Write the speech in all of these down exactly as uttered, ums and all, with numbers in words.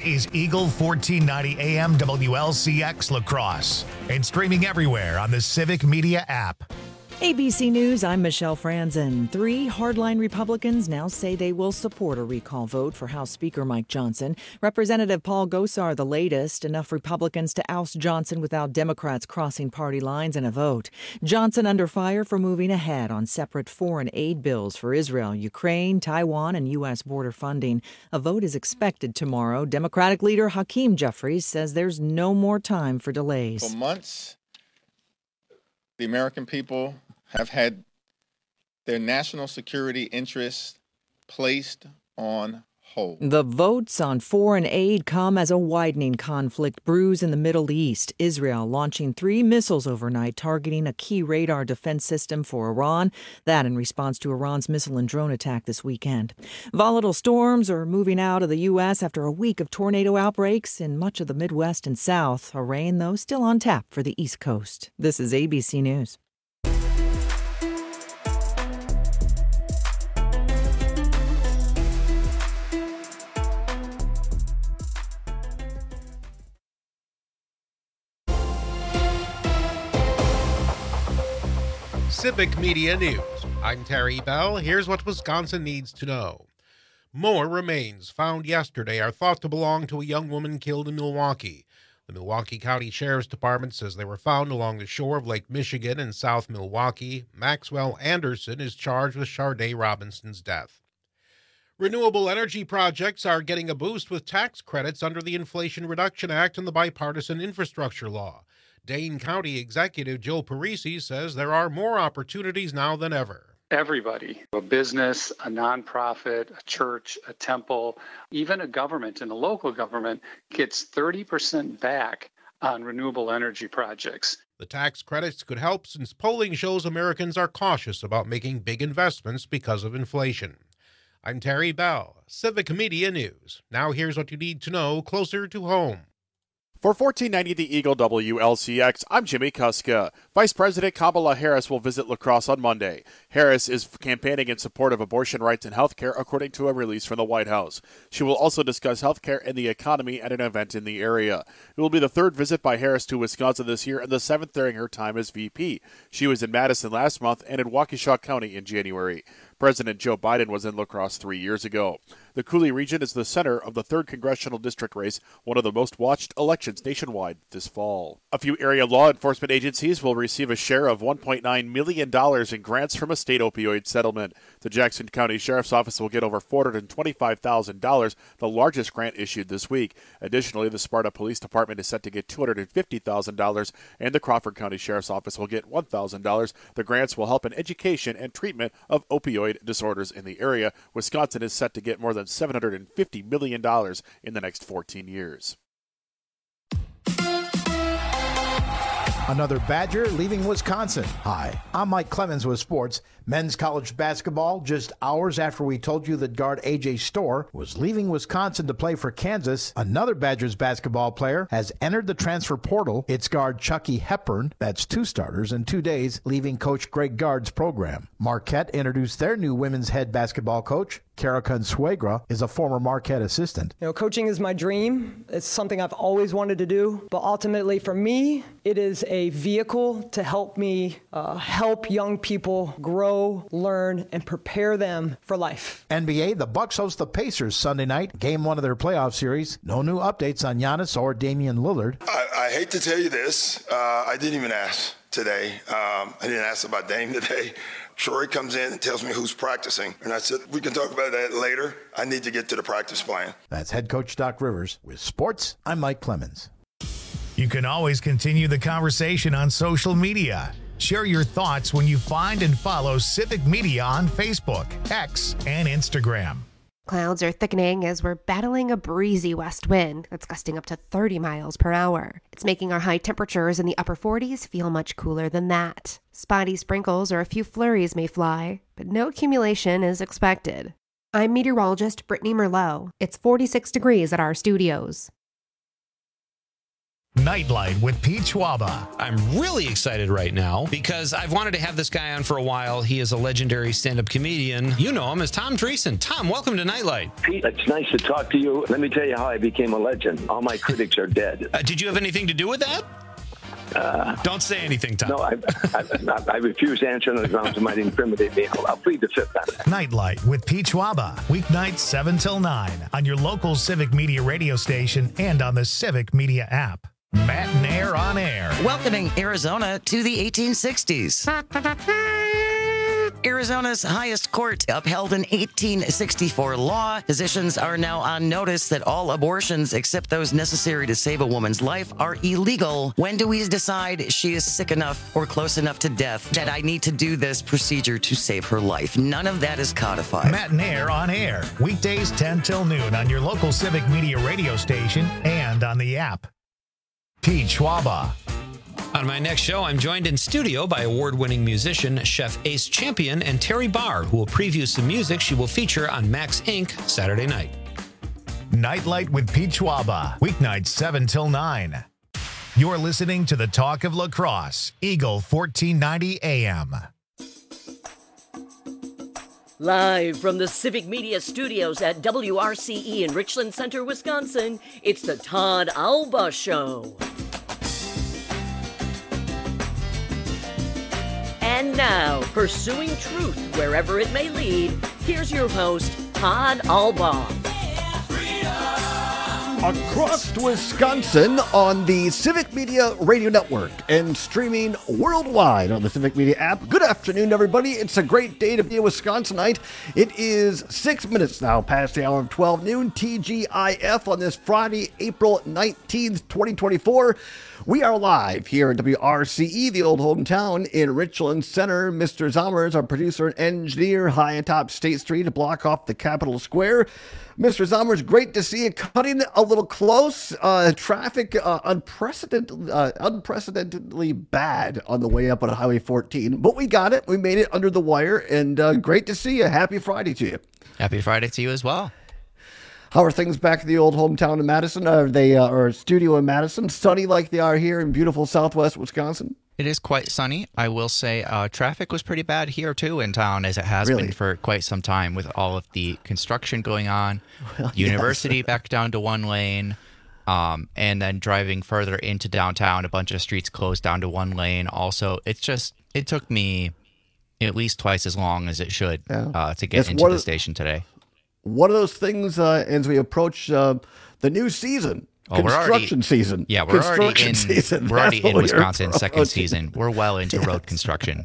is Eagle fourteen ninety A M W L C X La Crosse and streaming everywhere on the Civic Media app. A B C News, I'm Michelle Franzen. Three hardline Republicans now say they will support a recall vote for House Speaker Mike Johnson. Representative Paul Gosar, the latest, enough Republicans to oust Johnson without Democrats crossing party lines in a vote. Johnson under fire for moving ahead on separate foreign aid bills for Israel, Ukraine, Taiwan, and U S border funding. A vote is expected tomorrow. Democratic leader Hakeem Jeffries says there's no more time for delays. For months, the American people have had their national security interests placed on hold. The votes on foreign aid come as a widening conflict brews in the Middle East. Israel launching three missiles overnight targeting a key radar defense system for Iran. That in response to Iran's missile and drone attack this weekend. Volatile storms are moving out of the U S after a week of tornado outbreaks in much of the Midwest and South. A rain, though, still on tap for the East Coast. This is A B C News. Civic Media News. I'm Terry Bell. Here's what Wisconsin needs to know. More remains found yesterday are thought to belong to a young woman killed in Milwaukee. The Milwaukee County Sheriff's Department says they were found along the shore of Lake Michigan in South Milwaukee. Maxwell Anderson is charged with Sharday Robinson's death. Renewable energy projects are getting a boost with tax credits under the Inflation Reduction Act and the bipartisan infrastructure law. Dane County Executive Joe Parisi says there are more opportunities now than ever. Everybody, a business, a nonprofit, a church, a temple, even a government and a local government gets thirty percent back on renewable energy projects. The tax credits could help since polling shows Americans are cautious about making big investments because of inflation. I'm Terry Bell, Civic Media News. Now here's what you need to know closer to home. For fourteen ninety The Eagle W L C X, I'm Jimmy Kuska. Vice President Kamala Harris will visit La Crosse on Monday. Harris is campaigning in support of abortion rights and health care, according to a release from the White House. She will also discuss health care and the economy at an event in the area. It will be the third visit by Harris to Wisconsin this year and the seventh during her time as V P. She was in Madison last month and in Waukesha County in January. President Joe Biden was in La Crosse three years ago. The Coulee region is the center of the third congressional district race, one of the most watched elections nationwide this fall. A few area law enforcement agencies will receive a share of one point nine million dollars in grants from a state opioid settlement. The Jackson County Sheriff's Office will get over four hundred twenty-five thousand dollars, the largest grant issued this week. Additionally, the Sparta Police Department is set to get two hundred fifty thousand dollars, and the Crawford County Sheriff's Office will get one thousand dollars. The grants will help in education and treatment of opioid disorders in the area. Wisconsin is set to get more than seven hundred fifty million dollars in the next fourteen years. Another Badger leaving Wisconsin. Hi, I'm Mike Clemens with sports. Men's college basketball, just hours after we told you that guard A J Storr was leaving Wisconsin to play for Kansas, another Badgers basketball player has entered the transfer portal. It's guard Chucky Hepburn, that's two starters in two days, leaving Coach Greg Gard's program. Marquette introduced their new women's head basketball coach. Kara Consuegra is a former Marquette assistant. You know, coaching is my dream. It's something I've always wanted to do. But ultimately, for me, it is a vehicle to help me uh, help young people grow, learn, and prepare them for life. N B A, the Bucks host the Pacers Sunday night, game one of their playoff series. No new updates on Giannis or Damian Lillard. I, I hate to tell you this. Uh, I didn't even ask today. Um, I didn't ask about Dame today. Troy comes in and tells me who's practicing. And I said, we can talk about that later. I need to get to the practice plan. That's head coach Doc Rivers. With sports, I'm Mike Clemens. You can always continue the conversation on social media. Share your thoughts when you find and follow Civic Media on Facebook, X, and Instagram. Clouds are thickening as we're battling a breezy west wind that's gusting up to thirty miles per hour. It's making our high temperatures in the upper forties feel much cooler than that. Spotty sprinkles or a few flurries may fly, but no accumulation is expected. I'm meteorologist Brittany Merlot. It's forty-six degrees at our studios. Nightlight with Pete Schwaba. I'm really excited right now because I've wanted to have this guy on for a while. He is a legendary stand-up comedian. You know him as Tom Dreesen. Tom, welcome to Nightlight. Pete, it's nice to talk to you. Let me tell you how I became a legend. All my critics are dead. Uh, did you have anything to do with that? Uh, Don't say anything, Tom. No, I, I, I, I refuse to answer on the grounds it might incriminate me. I'll, I'll plead the fifth on it. Nightlight with Pete Schwaba. Weeknights seven till nine on your local Civic Media radio station and on the Civic Media app. Matt and Air on Air. Welcoming Arizona to the eighteen sixties. Arizona's highest court upheld an eighteen sixty-four law. Physicians are now on notice that all abortions except those necessary to save a woman's life are illegal. When do we decide she is sick enough or close enough to death that I need to do this procedure to save her life? None of that is codified. Matt and Air on Air. Weekdays ten till noon on your local Civic Media radio station and on the app. Pete Schwaba. On my next show, I'm joined in studio by award-winning musician, Chef Ace Champion, and Terry Barr, who will preview some music she will feature on Max Incorporated Saturday night. Nightlight with Pete Schwaba. Weeknights seven till nine. You're listening to the Talk of La Crosse, Eagle fourteen ninety A M. Live from the Civic Media Studios at W R C E in Richland Center, Wisconsin, it's the Todd Alba Show. And now, pursuing truth wherever it may lead, here's your host, Todd Alba. Across Wisconsin on the Civic Media Radio Network and streaming worldwide on the Civic Media app. Good afternoon, everybody. It's a great day to be a Wisconsinite. It is six minutes now past the hour of twelve noon, T G I F, on this Friday, April nineteenth, twenty twenty-four. We are live here at W R C E, the old hometown in Richland Center. Mister Zommers, our producer and engineer, high atop State Street to block off the Capitol Square. Mister Zommers, great to see you. Cutting a little close. Uh, traffic uh, unprecedented, uh, unprecedentedly bad on the way up on Highway fourteen. But we got it. We made it under the wire. And uh, great to see you. Happy Friday to you. Happy Friday to you as well. How are things back in the old hometown in Madison? Are they, uh, or studio in Madison? Sunny like they are here in beautiful southwest Wisconsin? It is quite sunny. I will say uh, traffic was pretty bad here, too, in town, as it has Really? been for quite some time with all of the construction going on. Well, University yes. back down to one lane, um, and then driving further into downtown, a bunch of streets closed down to one lane. Also, it's just, it took me at least twice as long as it should Yeah. uh, to get It's into one the of- station today. One of those things uh, as we approach uh, the new season. Oh, we're already- construction season. Yeah, we're already Construction in season. we're already That's in what we're Wisconsin second approaching. season. We're well into road construction.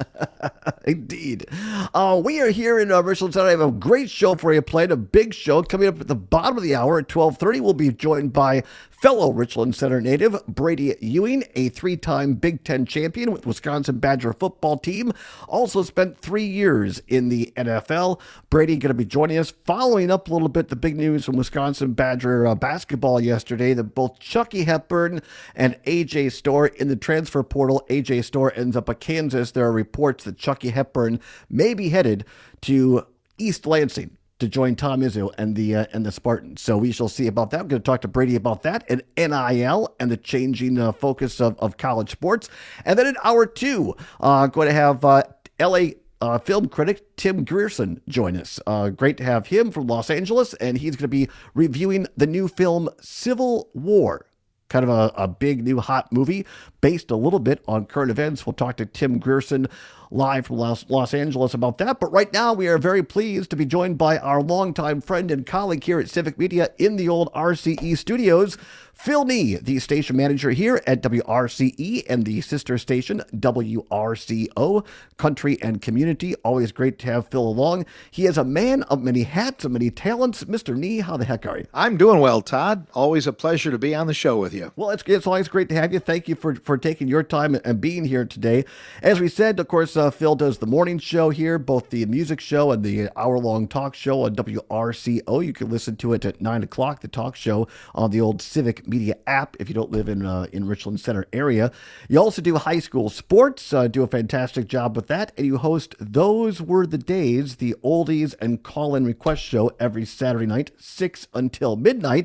Indeed. Uh, we are here in uh, Richland Center. I have a great show for you planned, a big show coming up at the bottom of the hour at twelve thirty. We'll be joined by fellow Richland Center native Brady Ewing, a three-time Big Ten champion with Wisconsin Badger football team. Also spent three years in the N F L. Brady going to be joining us, following up a little bit the big news from Wisconsin Badger uh, basketball yesterday that both Chucky Hepburn and A J Storr in the transfer portal. A J Storr ends up at Kansas. There are reports that Chucky Hepburn may be headed to East Lansing to join Tom Izzo and the uh, and the Spartans. So we shall see about that. I'm going to talk to Brady about that and N I L and the changing uh, focus of, of college sports. And then in hour two, uh, going to have uh, L A uh, film critic Tim Grierson join us. Uh, great to have him from Los Angeles, and he's going to be reviewing the new film Civil War. Kind of a, a big new hot movie based a little bit on current events. We'll talk to Tim Grierson live from Los, Los Angeles about that. But right now, we are very pleased to be joined by our longtime friend and colleague here at Civic Media in the old R C E studios, Phil Nee, the station manager here at W R C E and the sister station W R C O, Country and Community. Always great to have Phil along. He is a man of many hats and many talents. Mister Nee, how the heck are you? I'm doing well, Todd. Always a pleasure to be on the show with you. Well, it's, it's always great to have you. Thank you for, for taking your time and being here today. As we said, of course, uh, Phil does the morning show here, both the music show and the hour-long talk show on W R C O. You can listen to it at nine o'clock, the talk show on the old Civic Media app if you don't live in uh, in Richland Center area. You also do high school sports, uh, do a fantastic job with that, and you host Those Were the Days, the oldies and call-in request show every Saturday night, six until midnight.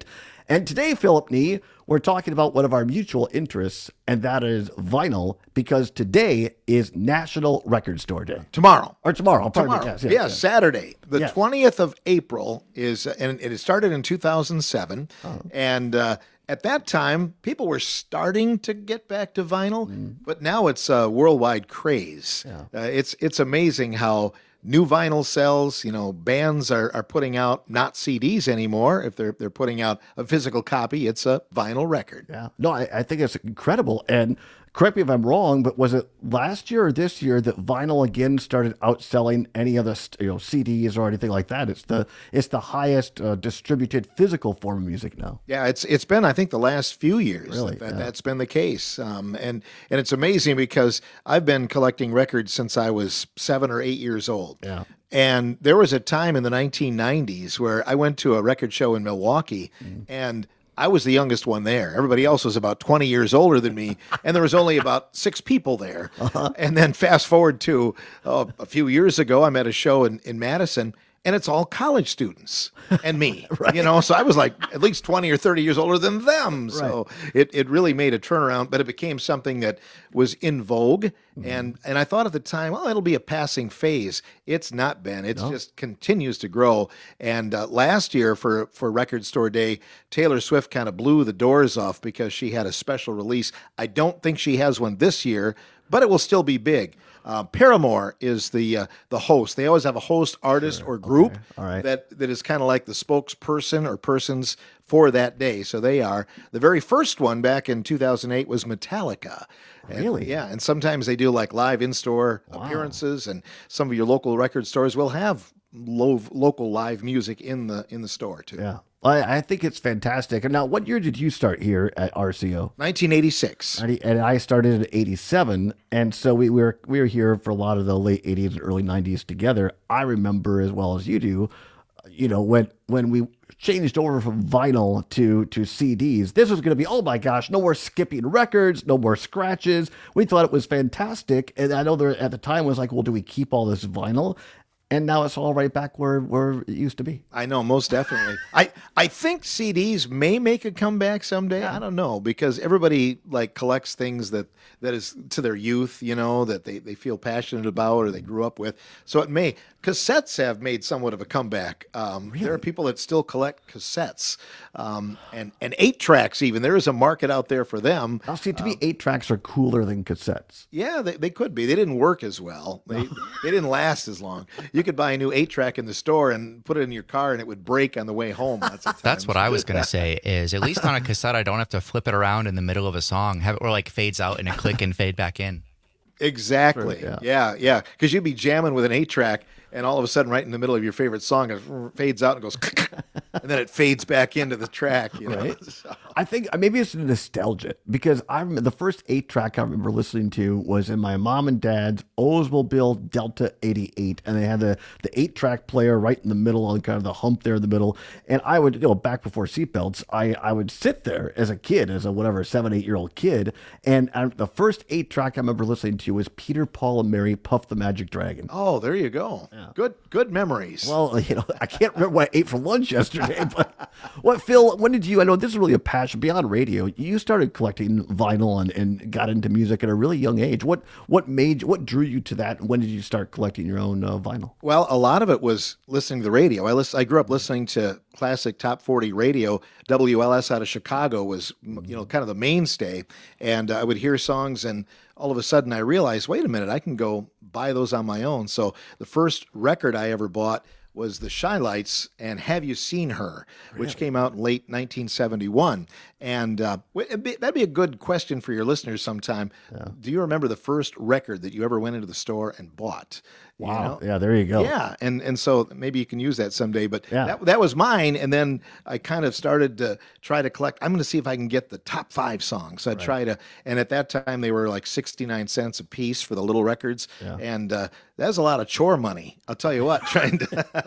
And today, Philip Nee, we're talking about one of our mutual interests, and that is vinyl, because today is National Record Store Day. Tomorrow. Or tomorrow. Pardon Tomorrow. me. Yes, yes, yes, yes. Saturday. The Yes. twentieth of April is, and it started in two thousand seven. Oh. And uh, at that time, people were starting to get back to vinyl, Mm. but now it's a worldwide craze. Uh, it's it's amazing how new vinyl sells. You know, bands are, are putting out not C Ds anymore. If they're they're putting out a physical copy, it's a vinyl record. Yeah. No, I, I think it's incredible. And correct me if I'm wrong, but was it last year or this year that vinyl again started outselling any other, you know, C Ds or anything like that? It's the it's the highest uh, distributed physical form of music now. Yeah, it's it's been, I think, the last few years Really? that, that Yeah. that's been the case, um, and and it's amazing because I've been collecting records since I was seven or eight years old. Yeah. And there was a time in the nineteen nineties where I went to a record show in Milwaukee, Mm-hmm. and I was the youngest one there. Everybody else was about twenty years older than me, and there was only about six people there. Uh-huh. And then fast forward to oh, a few years ago, I'm at a show in, in Madison, and it's all college students and me, you know, so I was like at least twenty or thirty years older than them. So it, it really made a turnaround, but it became something that was in vogue. And, and I thought at the time, well, it'll be a passing phase. It's not been, it's No. just continues to grow. And uh, last year for, for Record Store Day, Taylor Swift kind of blew the doors off because she had a special release. I don't think she has one this year, but it will still be big. Uh, Paramore is the uh, the host. They always have a host, artist, or group All right. that, that is kind of like the spokesperson or persons for that day. So they are. The very first one back in two thousand eight was Metallica. And, Really? yeah, and sometimes they do like live in-store appearances, and some of your local record stores will have lo- local live music in the in the store too. Yeah. I, I think it's fantastic. And now, what year did you start here at R C O? nineteen eighty-six. And I started in eighty-seven, and so we were we were here for a lot of the late eighties and early nineties together. I remember as well as you do, you know, when when we changed over from vinyl to to C Ds, this was going to be, oh my gosh, no more skipping records, no more scratches. We thought it was fantastic, and I know there at the time was like, well, do we keep all this vinyl? And now it's all right back where, where it used to be. I know, most definitely. I, I think C Ds may make a comeback someday. I don't know, because everybody like collects things that, that is to their youth, you know, that they, they feel passionate about or they grew up with. So it may. Cassettes have made somewhat of a comeback. Um, There are people that still collect cassettes um, and, and eight tracks even. There is a market out there for them. Now, see, to me, eight tracks are cooler than cassettes. Yeah, they, they could be. They didn't work as well. They they didn't last as long. You could buy a new eight track in the store and put it in your car, and it would break on the way home. Lots of times. That's what I was going to say is at least on a cassette, I don't have to flip it around in the middle of a song, have it or like fades out and a click and fade back in. Exactly. Sure, yeah, yeah. Because you'd be jamming with an eight track, and all of a sudden, right in the middle of your favorite song, it fades out and goes, and then it fades back into the track. You know? Right. I think uh, maybe it's nostalgia because I remember the first eight track I remember listening to was in my mom and dad's Oldsmobile Delta eighty-eight, and they had the the eight track player right in the middle on kind of the hump there in the middle. And I would, you know, back before seatbelts, I I would sit there as a kid, as a whatever seven eight year old kid, and I, the first eight track I remember listening to was Peter, Paul, and Mary, Puff the Magic Dragon. Oh, there you go. Good, good memories. Well, you know, I can't remember what I ate for lunch yesterday, but what, Phil, when did you, I know this is really a passion beyond radio. You started collecting vinyl and, and got into music at a really young age. What, what made, what drew you to that? And when did you start collecting your own uh, vinyl? Well, a lot of it was listening to the radio. I listen, I grew up listening to classic top forty radio. W L S out of Chicago was, you know, kind of the mainstay. And uh, I would hear songs, and all of a sudden I realized, wait a minute, I can go buy those on my own. So the first record I ever bought was the Shy-Lights and Have You Seen Her, which came out in late nineteen seventy-one. And uh, it'd be, that'd be a good question for your listeners sometime. Yeah. Do you remember the first record that you ever went into the store and bought? Wow. You know? Yeah, there you go. Yeah, and and so maybe you can use that someday. But Yeah. that that was mine, and then I kind of started to try to collect. I'm going to see if I can get the top five songs. So I try to, and at that time they were like sixty-nine cents a piece for the little records, Yeah. and uh, that was a lot of chore money. I'll tell you what, trying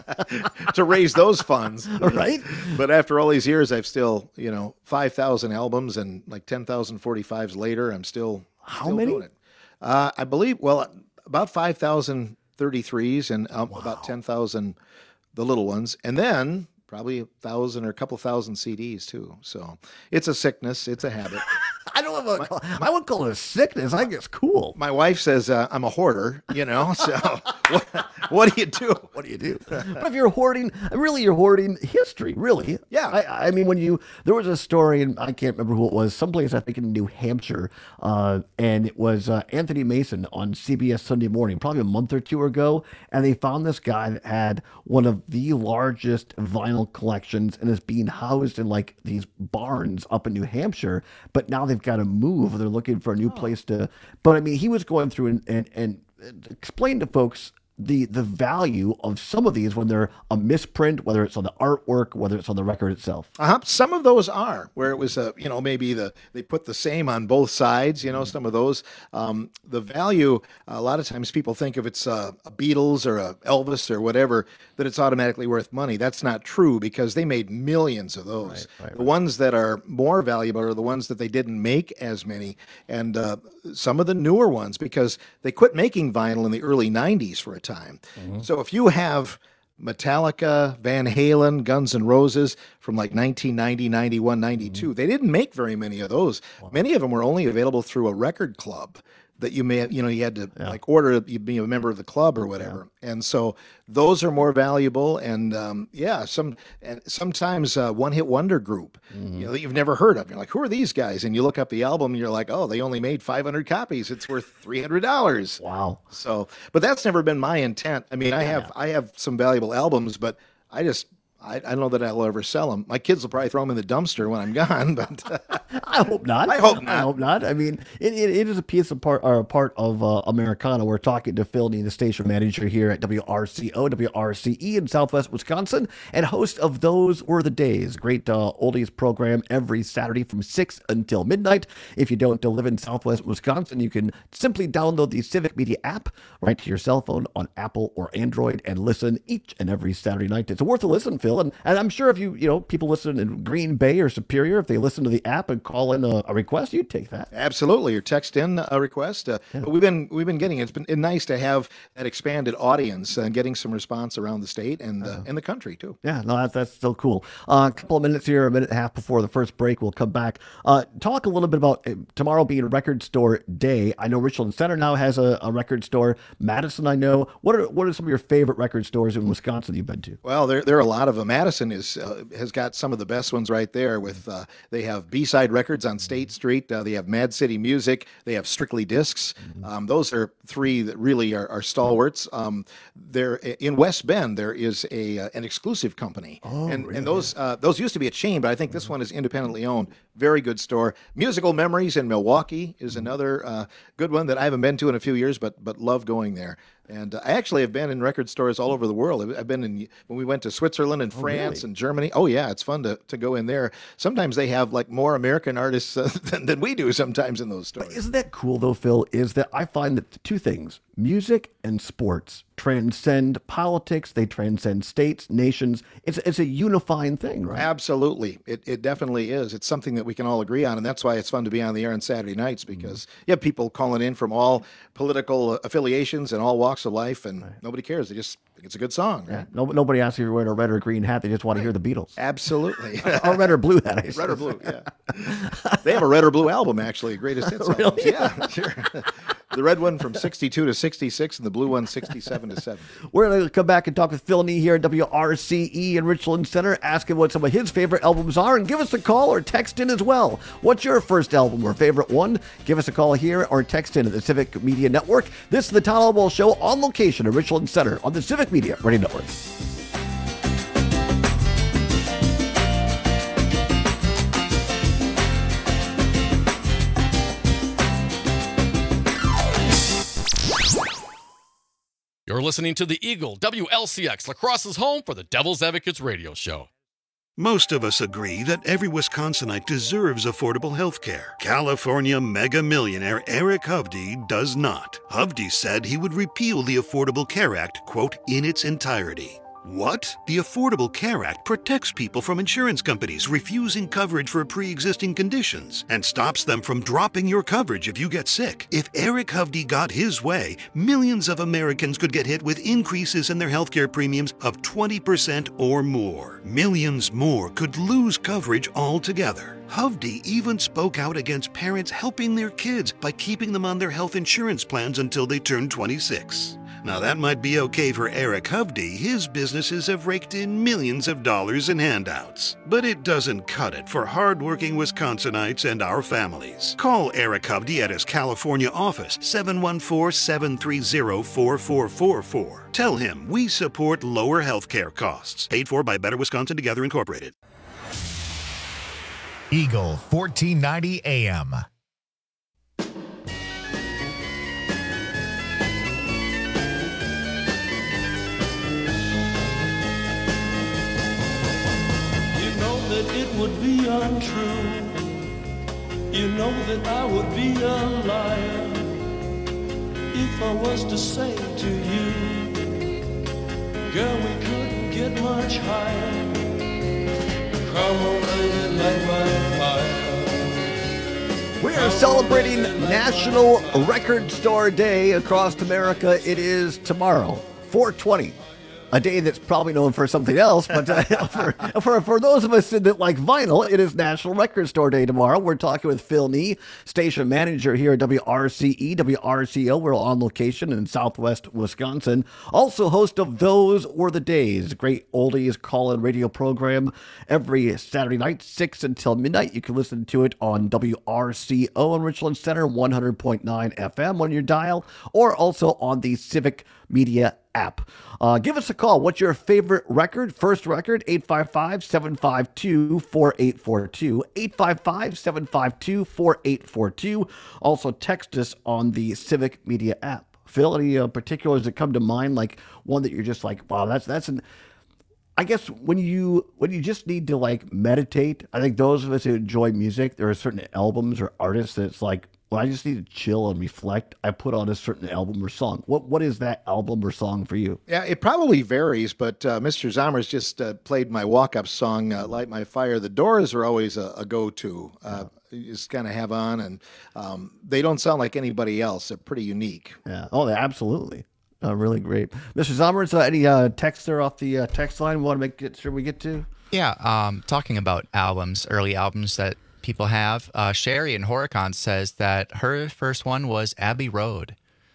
to to raise those funds, Right. But after all these years, I've still, you know, five thousand albums and like ten thousand forty-fives later, I'm still How still many? doing it. Uh, I believe, well, about five thousand thirty-threes and um, about ten thousand the little ones. And then probably a thousand or a couple thousand C Ds too. So it's a sickness. It's a habit. I don't know. Call, I wouldn't call it a sickness. I think it's cool. My wife says uh, I'm a hoarder, you know, so what, what do you do? What do you do? But if you're hoarding, really you're hoarding history, really. Yeah. I, I mean, when you, there was a story, and I can't remember who it was, someplace I think in New Hampshire, uh, and it was uh, Anthony Mason on C B S Sunday Morning, probably a month or two ago, and they found this guy that had one of the largest vinyl collections and is being housed in like these barns up in New Hampshire, but now they've got to move. They're looking for a new place to, but I mean, he was going through and, and, and explained to folks the the value of some of these when they're a misprint, whether it's on the artwork, whether it's on the record itself. Uh-huh. Some of those are where it was a, you know, maybe the they put the same on both sides, you know, some of those. Um, the value, a lot of times people think if it's a, a Beatles or a Elvis or whatever, that it's automatically worth money. That's not true because they made millions of those. Right, right, the right. ones that are more valuable are the ones that they didn't make as many. And uh, some of the newer ones, because they quit making vinyl in the early nineties for a time. Time. Mm-hmm. So if you have Metallica, Van Halen, Guns N' Roses from like nineteen ninety, ninety-one, ninety-two, mm-hmm. they didn't make very many of those. Wow. Many of them were only available through a record club that you may have, you know, you had to yeah. like order, you'd be a member of the club or whatever. Yeah. And so those are more valuable. And um, yeah, some, and sometimes uh, one hit wonder group, mm-hmm. you know, that you've never heard of. You're like, who are these guys? And you look up the album and you're like, oh, they only made five hundred copies. It's worth three hundred dollars. Wow. So, but that's never been my intent. I mean, I have, yeah. I have some valuable albums, but I just, I, I don't know that I'll ever sell them. My kids will probably throw them in the dumpster when I'm gone, but I hope not. I hope not. I hope not. I mean, it, it, it is a piece of part or a part of uh, Americana. We're talking to Phil Neal, the station manager here at W R C O, W R C E in Southwest Wisconsin, and host of Those Were the Days, great uh, oldies program every Saturday from six until midnight. If you don't live in Southwest Wisconsin, you can simply download the Civic Media app right to your cell phone on Apple or Android and listen each and every Saturday night. It's worth a listen, Phil. And, and I'm sure if you, you know, people listen in Green Bay or Superior, if they listen to the app and call in a, a request, you'd take that. Absolutely. Or text in a request. Uh, yeah. But we've been, we've been getting, it's been nice to have that expanded audience and getting some response around the state and uh, in the country too. Yeah, no, that's, that's still cool. Uh, a couple of minutes here, a minute and a half before the first break, we'll come back. Uh, talk a little bit about uh, tomorrow being Record Store Day. I know Richland Center now has a, a record store. Madison, I know. What are, what are some of your favorite record stores in Wisconsin you've been to? Well, there, there are a lot of them. Madison is uh, has got some of the best ones right there. With uh, they have B-side records on State Street. Uh, they have Mad City Music. They have Strictly Discs. Mm-hmm. Um, those are three that really are, are stalwarts. Um, there in West Bend there is a uh, an exclusive company, oh, and really? and those uh, those used to be a chain, but I think this one is independently owned. Very good store. Musical Memories in Milwaukee is another uh, good one that I haven't been to in a few years, but but love going there. And uh, I actually have been in record stores all over the world. I've been in, when we went to Switzerland and France oh, really? and Germany. Oh, yeah, it's fun to, to go in there. Sometimes they have like more American artists uh, than, than we do sometimes in those stores. But isn't that cool, though, Phil, is that I find that the two things, music and sports, transcend politics. They transcend states, nations. It's it's a unifying thing, right? Absolutely. It it definitely is. It's something that we can all agree on, and that's why it's fun to be on the air on Saturday nights, because mm-hmm. you have people calling in from all political affiliations and all walks of life, and right. nobody cares. They just think it's a good song. Right? Yeah. No, nobody asks if you're wearing a red or green hat. They just want to hear the Beatles. Absolutely. Or red or blue hat, I Red or blue, yeah. They have a red or blue album, actually, greatest hits really? albums. Yeah, sure. The red one from sixty-two to sixty-six, and the blue one sixty-seven to seventy. We're going to come back and talk with Phil Neal here at W R C E in Richland Center, ask him what some of his favorite albums are, and give us a call or text in as well. What's your first album or favorite one? Give us a call here or text in at the Civic Media Network. This is the Todd Albo Show on location at Richland Center on the Civic Media Radio Network. You're listening to the Eagle W L C X, La Crosse's home for the Devil's Advocates radio show. Most of us agree that every Wisconsinite deserves affordable health care. California mega millionaire Eric Hovde does not. Hovde said he would repeal the Affordable Care Act, quote, in its entirety. What? The Affordable Care Act protects people from insurance companies refusing coverage for pre-existing conditions and stops them from dropping your coverage if you get sick. If Eric Hovde got his way, millions of Americans could get hit with increases in their healthcare premiums of twenty percent or more. Millions more could lose coverage altogether. Hovde even spoke out against parents helping their kids by keeping them on their health insurance plans until they turn twenty-six. Now that might be okay for Eric Hovde. His businesses have raked in millions of dollars in handouts. But it doesn't cut it for hardworking Wisconsinites and our families. Call Eric Hovde at his California office, seven one four, seven three zero, four four four four. Tell him we support lower health care costs. Paid for by Better Wisconsin Together Incorporated. Eagle fourteen ninety A M. That it would be untrue. You know that I would be a liar if I was to say to you, girl, we couldn't get much higher. Come on, baby, light my fire. We are celebrating National Record Store Day across America. It is tomorrow, four twenty. A day that's probably known for something else, but uh, for, for for those of us that like vinyl, it is National Record Store Day tomorrow. We're talking with Phil Nee, station manager here at W R C E, W R C O. We're on location in Southwest Wisconsin. Also host of Those Were the Days, great oldies call-in radio program every Saturday night, six until midnight. You can listen to it on W R C O in Richland Center, one hundred point nine F M on your dial, or also on the Civic Media app. Uh, give us a call. What's your favorite record? First record, eight five five, seven five two, four eight four two, eight five five, seven five two, four eight four two. Also text us on the Civic Media app. Phil, any uh, particulars that come to mind, like one that you're just like, wow, that's that's an I guess when you when you just need to like meditate, I think those of us who enjoy music, there are certain albums or artists that's like, when I just need to chill and reflect, I put on a certain album or song. What What is that album or song for you? Yeah, it probably varies, but uh, Mister Zommers just uh, played my walk-up song, uh, Light My Fire. The Doors are always a, a go-to. Uh, you just kind of have on, and um, they don't sound like anybody else. They're pretty unique. Yeah. Oh, absolutely. Uh, really great. Mister Zommers, uh, any uh, text there off the uh, text line we want to make it sure we get to? Yeah, um, talking about albums, early albums that people have. Uh, Sherry in Horicon says that her first one was Abbey Road.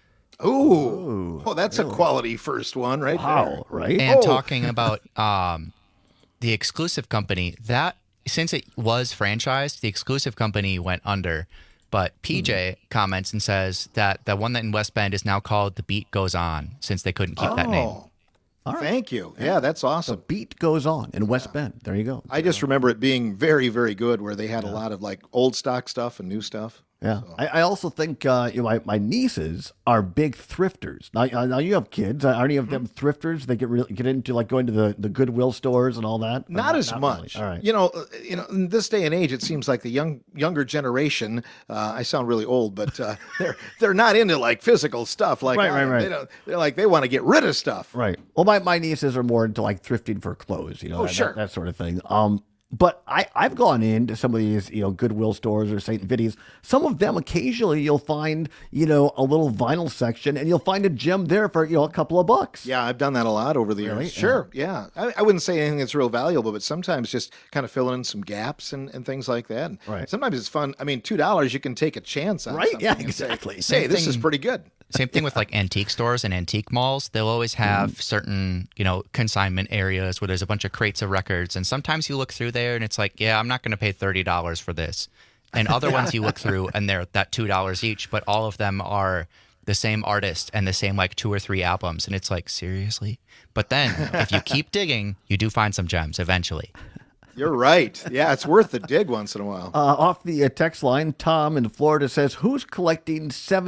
Ooh. Oh, that's really a quality first one right wow, there. Right? And oh. talking about um, the exclusive company, that since it was franchised, the exclusive company went under. But P J mm-hmm. comments and says that the one that in West Bend is now called The Beat Goes On, since they couldn't keep oh. that name. All right. Thank you. Yeah, that's awesome. The Beat Goes On in West yeah. Bend. There you go. I just remember it being very, very good, where they had yeah. a lot of like old stock stuff and new stuff. Yeah. So. I, I also think uh, you know, my, my nieces are big thrifters. Now, now you have kids. Are any of them thrifters? They get really, get into like going to the, the Goodwill stores and all that? Not, not as not much. Really. All right. You know, you know, in this day and age, it seems like the young younger generation. Uh, I sound really old, but uh, they're they're not into like physical stuff. Like right, right, right. They don't, they're like they want to get rid of stuff. Right. Well, my, my nieces are more into like thrifting for clothes. You know, oh, that, sure. that, that sort of thing. Um. But I, I've gone into some of these, you know, Goodwill stores or Saint Vity's. Some of them, occasionally, you'll find, you know, a little vinyl section, and you'll find a gem there for, you know, a couple of bucks. Yeah, I've done that a lot over the years. Really? Sure, yeah. I, I wouldn't say anything that's real valuable, but sometimes just kind of filling in some gaps and, and things like that. And right. Sometimes it's fun. I mean, two dollars, you can take a chance on right? something. Yeah, exactly. Say, hey, this is pretty good. Same thing with like antique stores and antique malls. They'll always have mm. certain, you know, consignment areas where there's a bunch of crates of records. And sometimes you look through there and it's like, yeah, I'm not going to pay thirty dollars for this. And other ones you look through and they're that two dollars each, but all of them are the same artist and the same like two or three albums. And it's like, seriously? But then if you keep digging, you do find some gems eventually. You're right. Yeah, it's worth the dig once in a while. Uh, off the uh, text line, Tom in Florida says, who's collecting seventy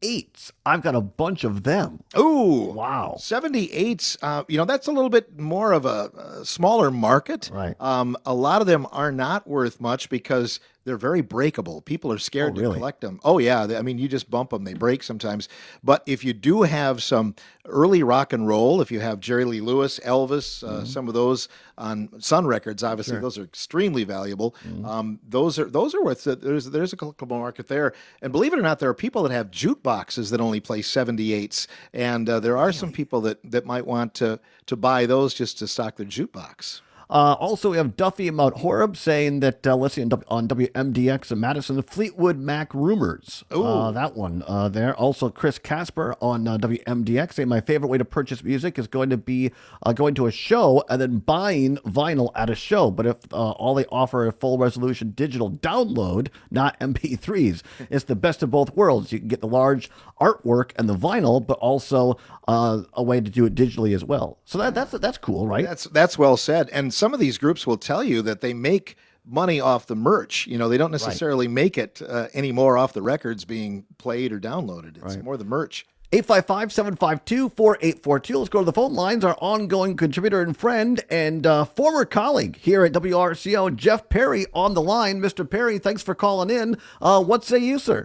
seventy-eights. I've got a bunch of them. Ooh. Wow. seventy-eights, uh, you know, that's a little bit more of a, a smaller market. Right. Um, a lot of them are not worth much because they're very breakable. People are scared Oh, really? to collect them. Oh, yeah. They- I mean, you just bump them, they break sometimes. But if you do have some early rock and roll, if you have Jerry Lee Lewis, Elvis, uh, Mhm. some of those on Sun Records, obviously, Sure. those are extremely valuable. Mhm. Um, those are those are worth it. There's, there's a collectible market there. And believe it or not, there are people that have jukeboxes that only play seventy-eights. And uh, there are some people that, that might want to, to buy those just to stock their jukebox. Uh, also, we have Duffy in Mount Horeb saying that, uh, let's see, on, W- on W M D X in Madison, Fleetwood Mac Rumors. Uh, that one uh, there. Also, Chris Casper on uh, W M D X saying, my favorite way to purchase music is going to be uh, going to a show and then buying vinyl at a show. But if uh, all they offer a full resolution digital download, not M P threes, it's the best of both worlds. You can get the large artwork and the vinyl, but also uh, a way to do it digitally as well. So that, that's that's cool, right? That's that's well said. And some of these groups will tell you that they make money off the merch. You know, they don't necessarily make it uh, anymore off the records being played or downloaded. It's Right. more the merch. eight five five, seven five two, four eight four two. Let's go to the phone lines. Our ongoing contributor and friend and uh, former colleague here at W R C O, Jeff Perry, on the line. Mister Perry, thanks for calling in. Uh, what say you, sir?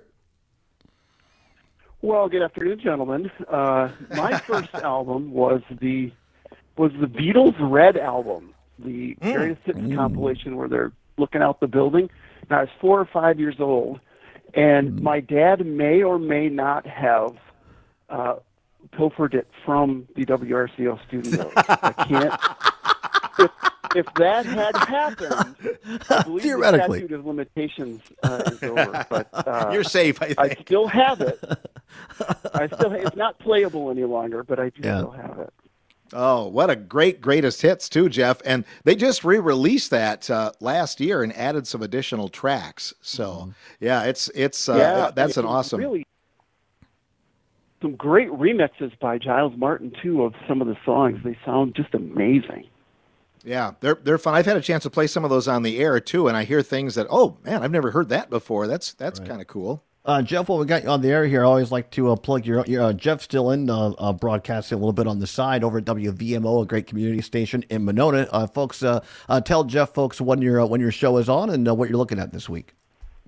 Well, good afternoon, gentlemen. Uh, my first album was the was the Beatles' Red album, the Various Hits compilation where they're looking out the building. And I was four or five years old, and my dad may or may not have uh, pilfered it from the W R C O studios. I can't. If, if that had happened, I believe the Theoretically. statute of limitations uh, is over. But uh, You're safe, I I think. still have it. I still. It's not playable any longer, but I do Yeah. still have it. Oh, what a great greatest hits too, Jeff. And they just re-released that uh, last year and added some additional tracks. So yeah, it's it's uh, yeah, that's an it's awesome. Really, some great remixes by Giles Martin too of some of the songs. They sound just amazing. Yeah, they're they're fun. I've had a chance to play some of those on the air too, and I hear things that, oh man, I've never heard that before. That's that's kind of cool. Uh, Jeff, while we got you on the air here, I always like to uh, plug your, your uh, Jeff still in uh, uh, broadcasting a little bit on the side over at W V M O, a great community station in Monona. Uh, folks, uh, uh, tell Jeff, folks, when your uh, when your show is on and uh, what you're looking at this week.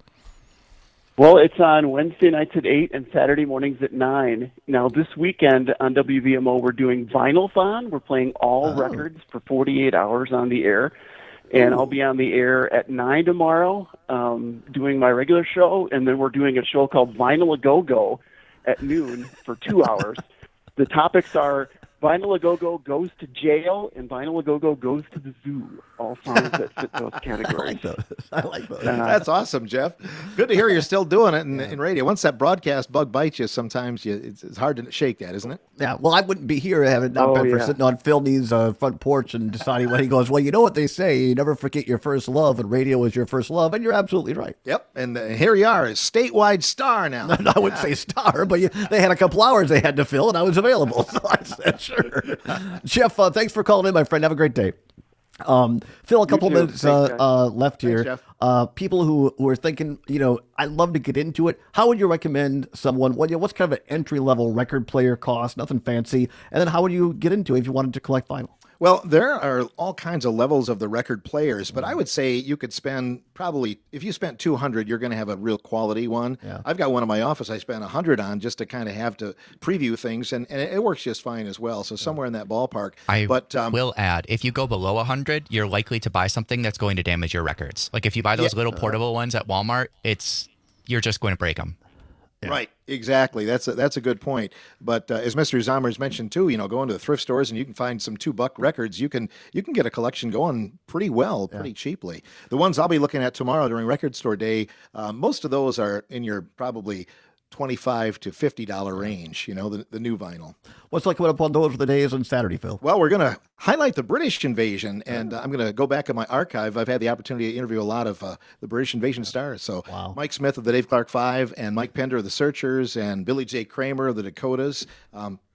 Well, it's on Wednesday nights at eight and Saturday mornings at nine. Now, this weekend on W V M O, we're doing Vinyl-thon. We're playing all records for forty-eight hours on the air. And I'll be on the air at nine tomorrow um, doing my regular show. And then we're doing a show called Vinyl A Go-Go at noon for two hours. The topics are Vinyl A Go-Go goes to jail and Vinyl A Go-Go goes to the zoo. All songs that fit those categories. I like those. I like those. That's awesome, Jeff. Good to hear you're still doing it in, in radio. Once that broadcast bug bites you, sometimes you, it's, it's hard to shake that, isn't it? Yeah, well, I wouldn't be here having it not Oh, been for yeah. sitting on Phil Needs' uh, front porch and deciding when he goes, well, you know what they say, you never forget your first love, and radio is your first love, and you're absolutely right. Yep, and uh, here you are, a statewide star now. No, I wouldn't say star, but you, they had a couple hours they had to fill, and I was available, so I said sure. Jeff, uh, thanks for calling in, my friend. Have a great day. Um, Phil, a couple too. minutes Thanks, uh, guys. uh, left here. Jeff. Uh, people who, who are thinking, you know, I'd love to get into it. How would you recommend someone? What, you know, what's kind of an entry level record player cost? Nothing fancy. And then how would you get into it if you wanted to collect vinyl? Well, there are all kinds of levels of the record players, but I would say you could spend probably, if you spent two hundred, you're going to have a real quality one. Yeah. I've got one in my office I spent one hundred on just to kind of have to preview things, and, and it works just fine as well. So somewhere in that ballpark. I but um, will add, if you go below one hundred, you're likely to buy something that's going to damage your records. Like if you buy those Yeah. little portable ones at Walmart, it's you're just going to break them. Right, exactly. That's a, that's a good point. But uh, as Mister Zommers mentioned too, you know, go into the thrift stores and you can find some two buck records. You can you can get a collection going pretty well, pretty cheaply. The ones I'll be looking at tomorrow during Record Store Day, uh, most of those are in your probably twenty-five to fifty dollar range. You know, the the new vinyl. What's like coming up on those for the days on Saturday, Phil? Well, we're going to highlight the British invasion, and uh, I'm going to go back in my archive. I've had the opportunity to interview a lot of uh, the British invasion stars. So Mike Smith of the Dave Clark Five, and Mike Pender of the Searchers, and Billy J. Kramer of the Dakotas. Um,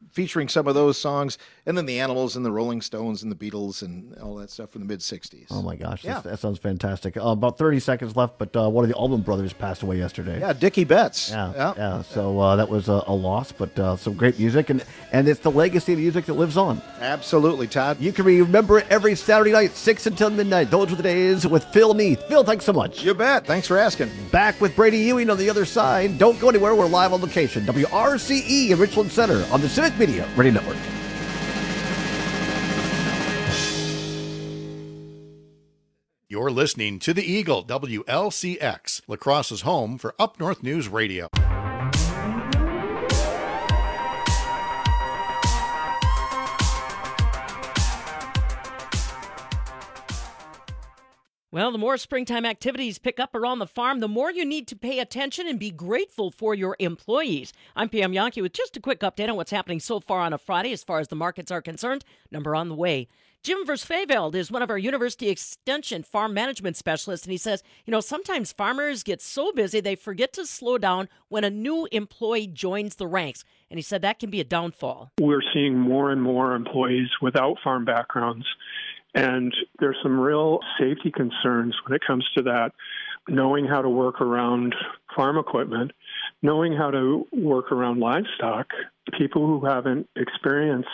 featuring some of those songs, and then the Animals and the Rolling Stones and the Beatles and all that stuff from the mid-sixties. Oh, my gosh. Yeah. That, that sounds fantastic. Uh, about thirty seconds left, but uh, one of the Allman Brothers passed away yesterday. Yeah, Dickie Betts. Yeah, yeah. yeah. So uh, that was a, a loss, but uh, some great music, and, and it's the legacy of music that lives on. Absolutely, Todd. You can remember it every Saturday night, six until midnight. Those were the days with Phil Neath. Phil, thanks so much. You bet. Thanks for asking. Back with Brady Ewing on the other side. Don't go anywhere. We're live on location. W R C E in Richland Center on the Civic Media Radio Network. You're listening to The Eagle, W L C X, La Crosse's home for Up North News Radio. Well, the more springtime activities pick up around the farm, the more you need to pay attention and be grateful for your employees. I'm Pam Yankee with just a quick update on what's happening so far on a Friday as far as the markets are concerned. Number on the way. Jim Versfeveld is one of our University Extension farm management specialists, and he says, you know, sometimes farmers get so busy they forget to slow down when a new employee joins the ranks. And he said that can be a downfall. We're seeing more and more employees without farm backgrounds, and there's some real safety concerns when it comes to that. Knowing how to work around farm equipment, knowing how to work around livestock, people who haven't experienced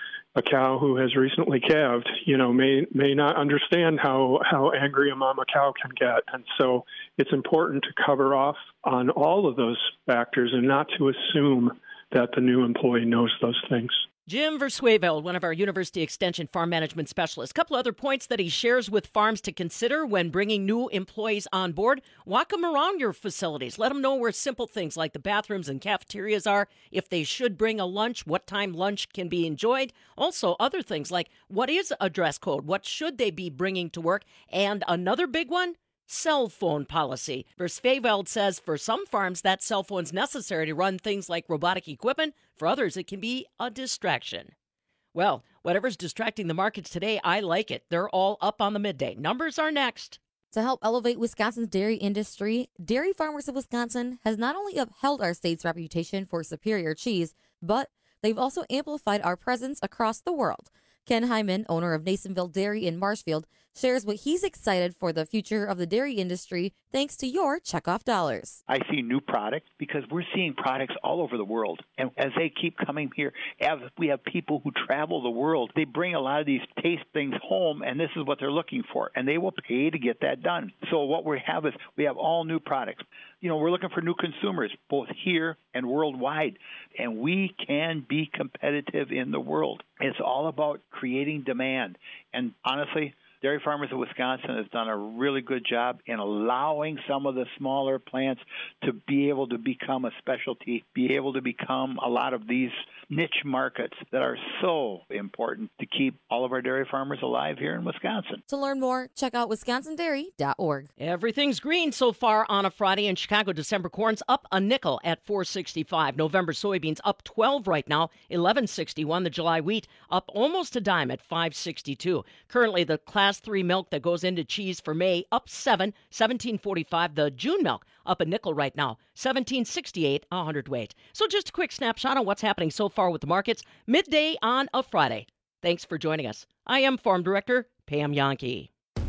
a cow who has recently calved, you know, may may not understand how, how angry a mama cow can get. And so it's important to cover off on all of those factors and not to assume that the new employee knows those things. Jim Versweveld, one of our University Extension farm management specialists. A couple other points that he shares with farms to consider when bringing new employees on board. Walk them around your facilities. Let them know where simple things like the bathrooms and cafeterias are, if they should bring a lunch, what time lunch can be enjoyed. Also, other things like what is a dress code, what should they be bringing to work, and another big one, cell phone policy. Versfeveld says for some farms, that cell phone's necessary to run things like robotic equipment. For others, it can be a distraction. Well, whatever's distracting the markets today, I like it. They're all up on the midday. Numbers are next. To help elevate Wisconsin's dairy industry, Dairy Farmers of Wisconsin has not only upheld our state's reputation for superior cheese, but they've also amplified our presence across the world. Ken Hyman, owner of Nasonville Dairy in Marshfield, shares what he's excited for the future of the dairy industry thanks to your checkoff dollars. I see new products because we're seeing products all over the world. And as they keep coming here, as we have people who travel the world, they bring a lot of these taste things home, and this is what they're looking for. And they will pay to get that done. So what we have is we have all new products. You know, we're looking for new consumers, both here and worldwide. And we can be competitive in the world. It's all about creating demand. And honestly, Dairy Farmers of Wisconsin has done a really good job in allowing some of the smaller plants to be able to become a specialty, be able to become a lot of these niche markets that are so important to keep all of our dairy farmers alive here in Wisconsin. To learn more, check out wisconsin dairy dot org. Everything's green so far on a Friday in Chicago. December corn's up a nickel at four sixty-five. November soybeans up twelve right now, eleven sixty-one. The July wheat up almost a dime at five sixty-two. Currently, the class three milk that goes into cheese for May up seven, seventeen forty-five. The June milk up a nickel right now, seventeen sixty-eight a hundredweight. So just a quick snapshot on what's happening so far with the markets midday on a Friday. Thanks for joining us. I am Farm Director Pam Yankee.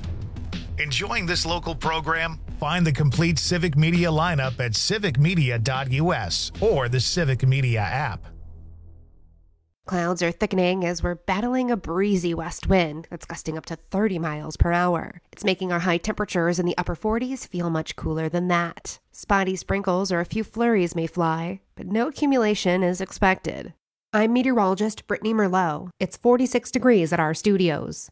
Enjoying this local program? Find the complete Civic Media lineup at civic media dot U S or the Civic Media app. Clouds are thickening as we're battling a breezy west wind that's gusting up to thirty miles per hour. It's making our high temperatures in the upper forties feel much cooler than that. Spotty sprinkles or a few flurries may fly, but no accumulation is expected. I'm meteorologist Brittany Merlot. It's forty-six degrees at our studios.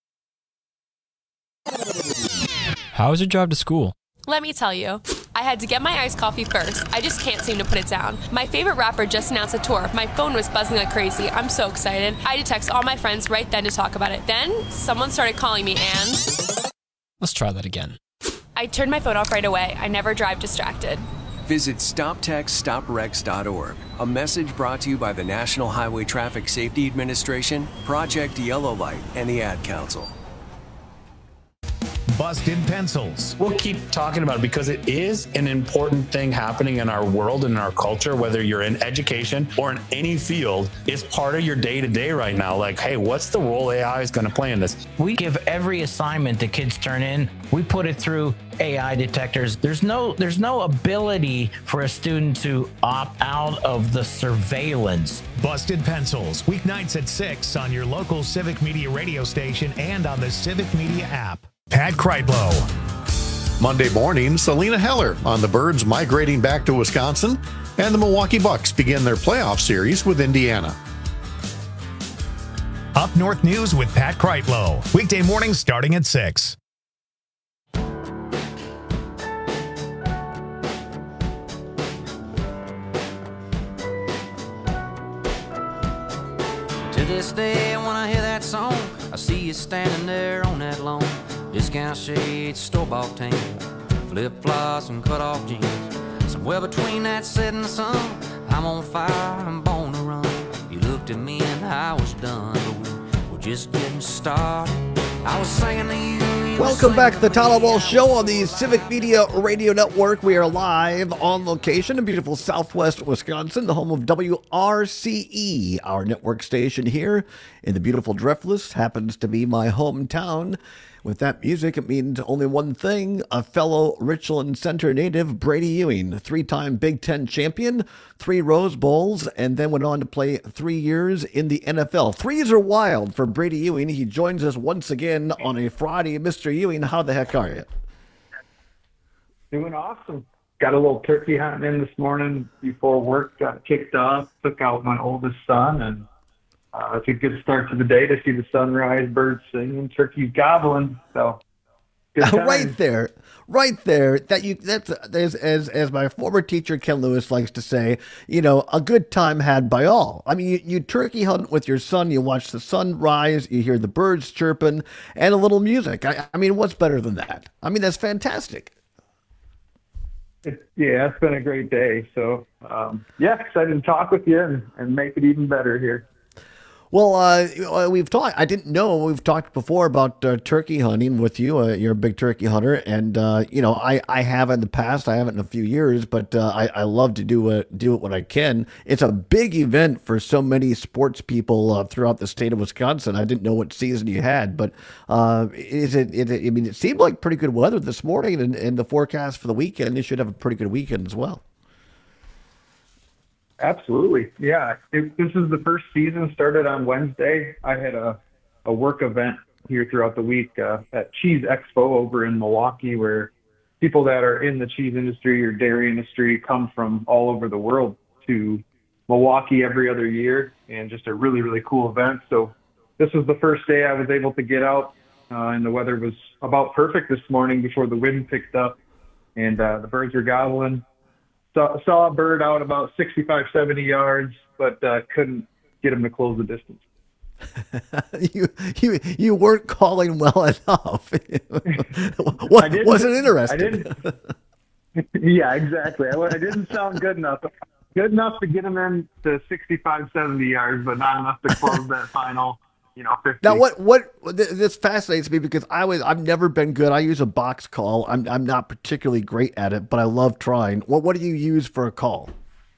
How was your drive to school? Let me tell you, I had to get my iced coffee first. I just can't seem to put it down. My favorite rapper just announced a tour. My phone was buzzing like crazy. I'm so excited. I had to text all my friends right then to talk about it. Then, someone started calling me and... Let's try that again. I turned my phone off right away. I never drive distracted. Visit stop text stop wrecks dot org. A message brought to you by the National Highway Traffic Safety Administration, Project Yellow Light, and the Ad Council. Busted Pencils. We'll keep talking about it because it is an important thing happening in our world and in our culture, whether you're in education or in any field. It's part of your day-to-day right now. Like, hey, what's the role A I is going to play in this? We give every assignment the kids turn in, we put it through A I detectors. There's no there's no ability for a student to opt out of the surveillance. Busted Pencils, weeknights at six on your local Civic Media radio station and on the Civic Media app. Pat Kreitlow. Monday morning, Selena Heller on the Birds migrating back to Wisconsin, and the Milwaukee Bucks begin their playoff series with Indiana. Up North News with Pat Kreitlow. Weekday mornings starting at six. To this day, when I hear that song, I see you standing there on that lawn. Discount shades, store-bought tan, flip-flops and cut-off jeans. Somewhere between that setting sun, I'm on fire, I'm born to run. You looked at me and I was done, but we were just getting started. I was singing to you. you Welcome back to the Tyler Ball Show on the Civic Media Radio Network. We are live on location in beautiful Southwest Wisconsin, the home of W R C E. Our network station here in the beautiful Driftless happens to be my hometown. With that music, it means only one thing. A fellow Richland Center native, Brady Ewing, three-time Big Ten champion, three Rose Bowls, and then went on to play three years in the N F L. Threes are wild for Brady Ewing. He joins us once again on a Friday. Mister Ewing, how the heck are you? Doing awesome. Got a little turkey hunting in this morning before work got kicked off. Took out my oldest son, and Uh, it's a good start to the day to see the sunrise, birds singing, turkeys gobbling. So, good time. Right there, right there. That you that's as as as my former teacher Ken Lewis likes to say. You know, a good time had by all. I mean, you, you turkey hunt with your son. You watch the sun rise. You hear the birds chirping and a little music. I, I mean, what's better than that? I mean, that's fantastic. It, yeah, it's been a great day. So, um, yeah, excited to talk with you and, and make it even better here. Well, uh, we've talked. I didn't know we've talked before about uh, turkey hunting with you. Uh, you're a big turkey hunter, and uh, you know I, I have in the past. I haven't in a few years, but uh, I, I love to do it do it when I can. It's a big event for so many sports people uh, throughout the state of Wisconsin. I didn't know what season you had, but uh, is it, it? I mean, it seemed like pretty good weather this morning, and, and the forecast for the weekend. You should have a pretty good weekend as well. Absolutely. Yeah. It, this is the first season, started on Wednesday. I had a, a work event here throughout the week uh, at Cheese Expo over in Milwaukee, where people that are in the cheese industry or dairy industry come from all over the world to Milwaukee every other year, and just a really, really cool event. So this was the first day I was able to get out, uh, and the weather was about perfect this morning before the wind picked up, and uh, the birds were gobbling. Saw, saw a bird out about sixty-five, seventy yards, but uh, couldn't get him to close the distance. you you you weren't calling well enough. What, I didn't, wasn't interested. I didn't, yeah, exactly. I, I didn't sound good enough. Good enough to get him in to sixty-five, seventy yards, but not enough to close that final, you know, fifty. Now, what what this fascinates me because I was I've never been good. I use a box call. I'm I'm not particularly great at it, but I love trying. What what do you use for a call?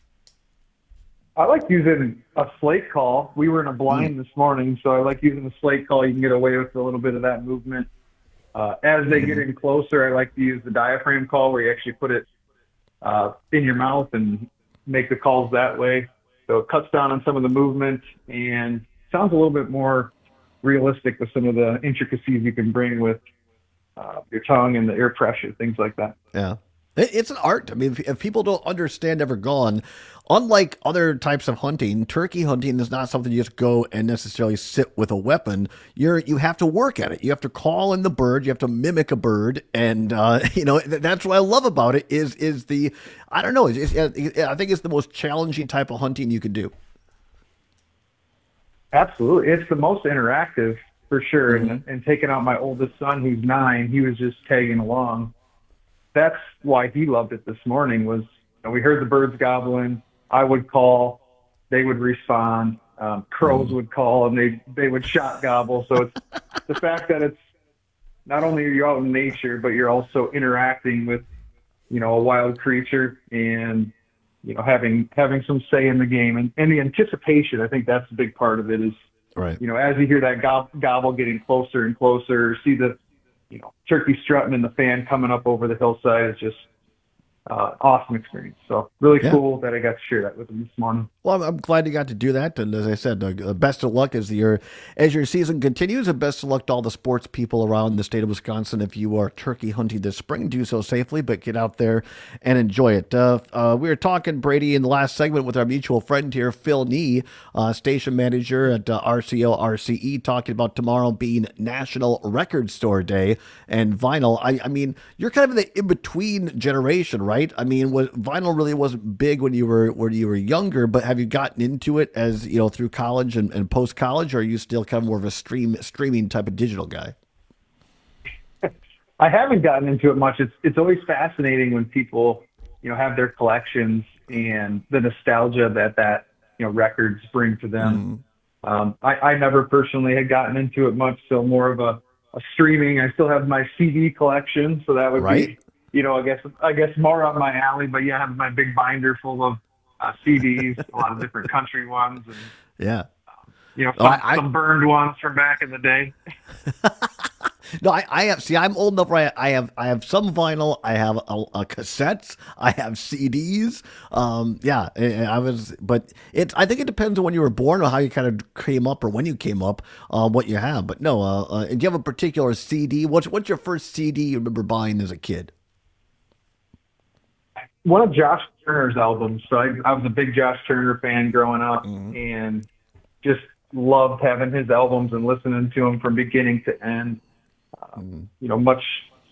I like using a slate call. We were in a blind mm. this morning, so I like using a slate call. You can get away with a little bit of that movement. Uh, as they mm. get in closer, I like to use the diaphragm call, where you actually put it uh, in your mouth and make the calls that way. So it cuts down on some of the movement and sounds a little bit more realistic with some of the intricacies you can bring with uh, your tongue and the air pressure, things like that. Yeah. It's an art. I mean, if, if people don't understand Ever Gone, unlike other types of hunting, turkey hunting is not something you just go and necessarily sit with a weapon. You're you have to work at it. You have to call in the bird. You have to mimic a bird, and uh, you know that's what I love about it. Is is the I don't know. It's, it's, I think it's the most challenging type of hunting you can do. Absolutely, it's the most interactive for sure. Mm-hmm. And, and taking out my oldest son, who's nine, he was just tagging along. That's why he loved it this morning. Was you know, we heard the birds gobbling. I would call, they would respond. Um, crows would call, and they they would shot gobble. So it's the fact that it's not only are you out in nature, but you're also interacting with, you know, a wild creature and, you know, having having some say in the game. And, and the anticipation, I think that's a big part of it is, right. you know, as you hear that gob- gobble getting closer and closer, see the, you know, turkey strutting and the fan coming up over the hillside, it's just uh, awesome experience. So really Yeah. cool that I got to share that with them this morning. Well, I'm, I'm glad you got to do that, and as I said, uh, best of luck as your as your season continues, and best of luck to all the sports people around the state of Wisconsin. If you are turkey hunting this spring, do so safely, but get out there and enjoy it. Uh, uh, we were talking, Brady, in the last segment with our mutual friend here, Phil Nee, uh, station manager at uh, R C O R C E, talking about tomorrow being National Record Store Day and vinyl. I, I mean, you're kind of in the in between generation, right? I mean, was, vinyl really wasn't big when you were when you were younger, but have you gotten into it as, you know, through college and, and post college, or are you still kind of more of a stream streaming type of digital guy? I haven't gotten into it much. It's it's always fascinating when people, you know, have their collections and the nostalgia that that, you know, records bring to them. Mm. Um, I, I never personally had gotten into it much, so more of a, a streaming. I still have my C D collection, so that would right. be, you know, I guess I guess more up my alley. But yeah, I have my big binder full of uh, C Ds, a lot of different country ones, and yeah, you know, some, oh, I, some burned ones from back in the day. No, I, I have. See, I'm old enough. Where I, I have. I have some vinyl. I have a, a cassettes. I have C Ds. Um, yeah, I was. But it's. I think it depends on when you were born or how you kind of came up or when you came up. Uh, what you have. But no. Uh, uh, do you have a particular C D? What's What's your first C D you remember buying as a kid? One of Josh Turner's albums. So I, I was a big Josh Turner fan growing up, mm-hmm. and just loved having his albums and listening to them from beginning to end. Um, you know, much.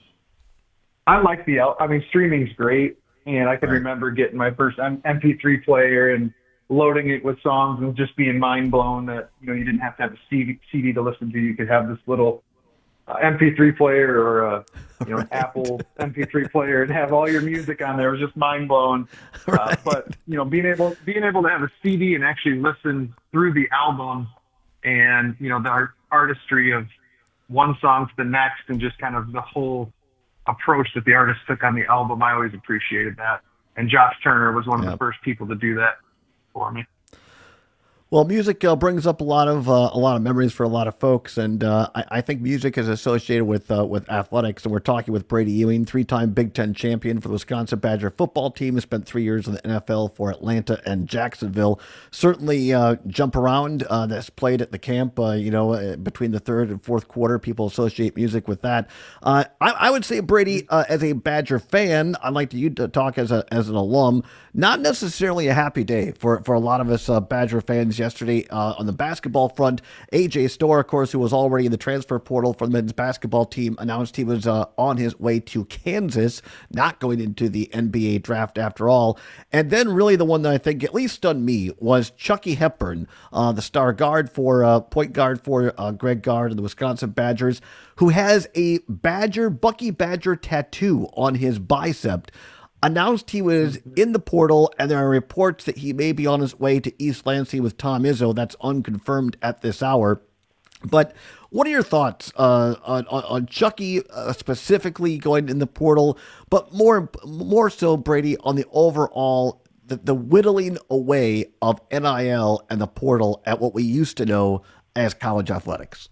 I like the. I mean, streaming's great, and I can right. remember getting my first M P three player and loading it with songs and just being mind blown that, you know, you didn't have to have a C D, C D to listen to. You could have this little uh, M P three player or a, you know, right. Apple M P three player and have all your music on there. It was just mind blowing. Right. Uh, but you know, being able being able to have a C D and actually listen through the album and, you know, the art, artistry of one song to the next and just kind of the whole approach that the artist took on the album. I always appreciated that. And Josh Turner was one of yep. the first people to do that for me. Well, music uh, brings up a lot of uh, a lot of memories for a lot of folks, and uh, I, I think music is associated with uh, with athletics. And we're talking with Brady Ewing, three-time Big Ten champion for the Wisconsin Badger football team. He spent three years in the N F L for Atlanta and Jacksonville. Certainly, uh, jump around uh, that's played at the camp. Uh, you know, uh, between the third and fourth quarter, people associate music with that. Uh, I, I would say, Brady, uh, as a Badger fan, I'd like to you to talk as a as an alum. Not necessarily a happy day for for a lot of us uh, Badger fans. Yesterday uh, on the basketball front, A J Storr, of course, who was already in the transfer portal for the men's basketball team, announced he was uh, on his way to Kansas, not going into the N B A draft after all. And then really the one that I think at least stunned me was Chucky Hepburn, uh, the star guard for uh, point guard for uh, Greg Gard and the Wisconsin Badgers, who has a Badger, Bucky Badger tattoo on his bicep. Announced he was in the portal, and there are reports that he may be on his way to East Lansing with Tom Izzo. That's unconfirmed at this hour. But what are your thoughts uh, on, on, on Chucky uh, specifically going in the portal, but more more so, Brady, on the overall, the, the whittling away of N I L and the portal at what we used to know as college athletics?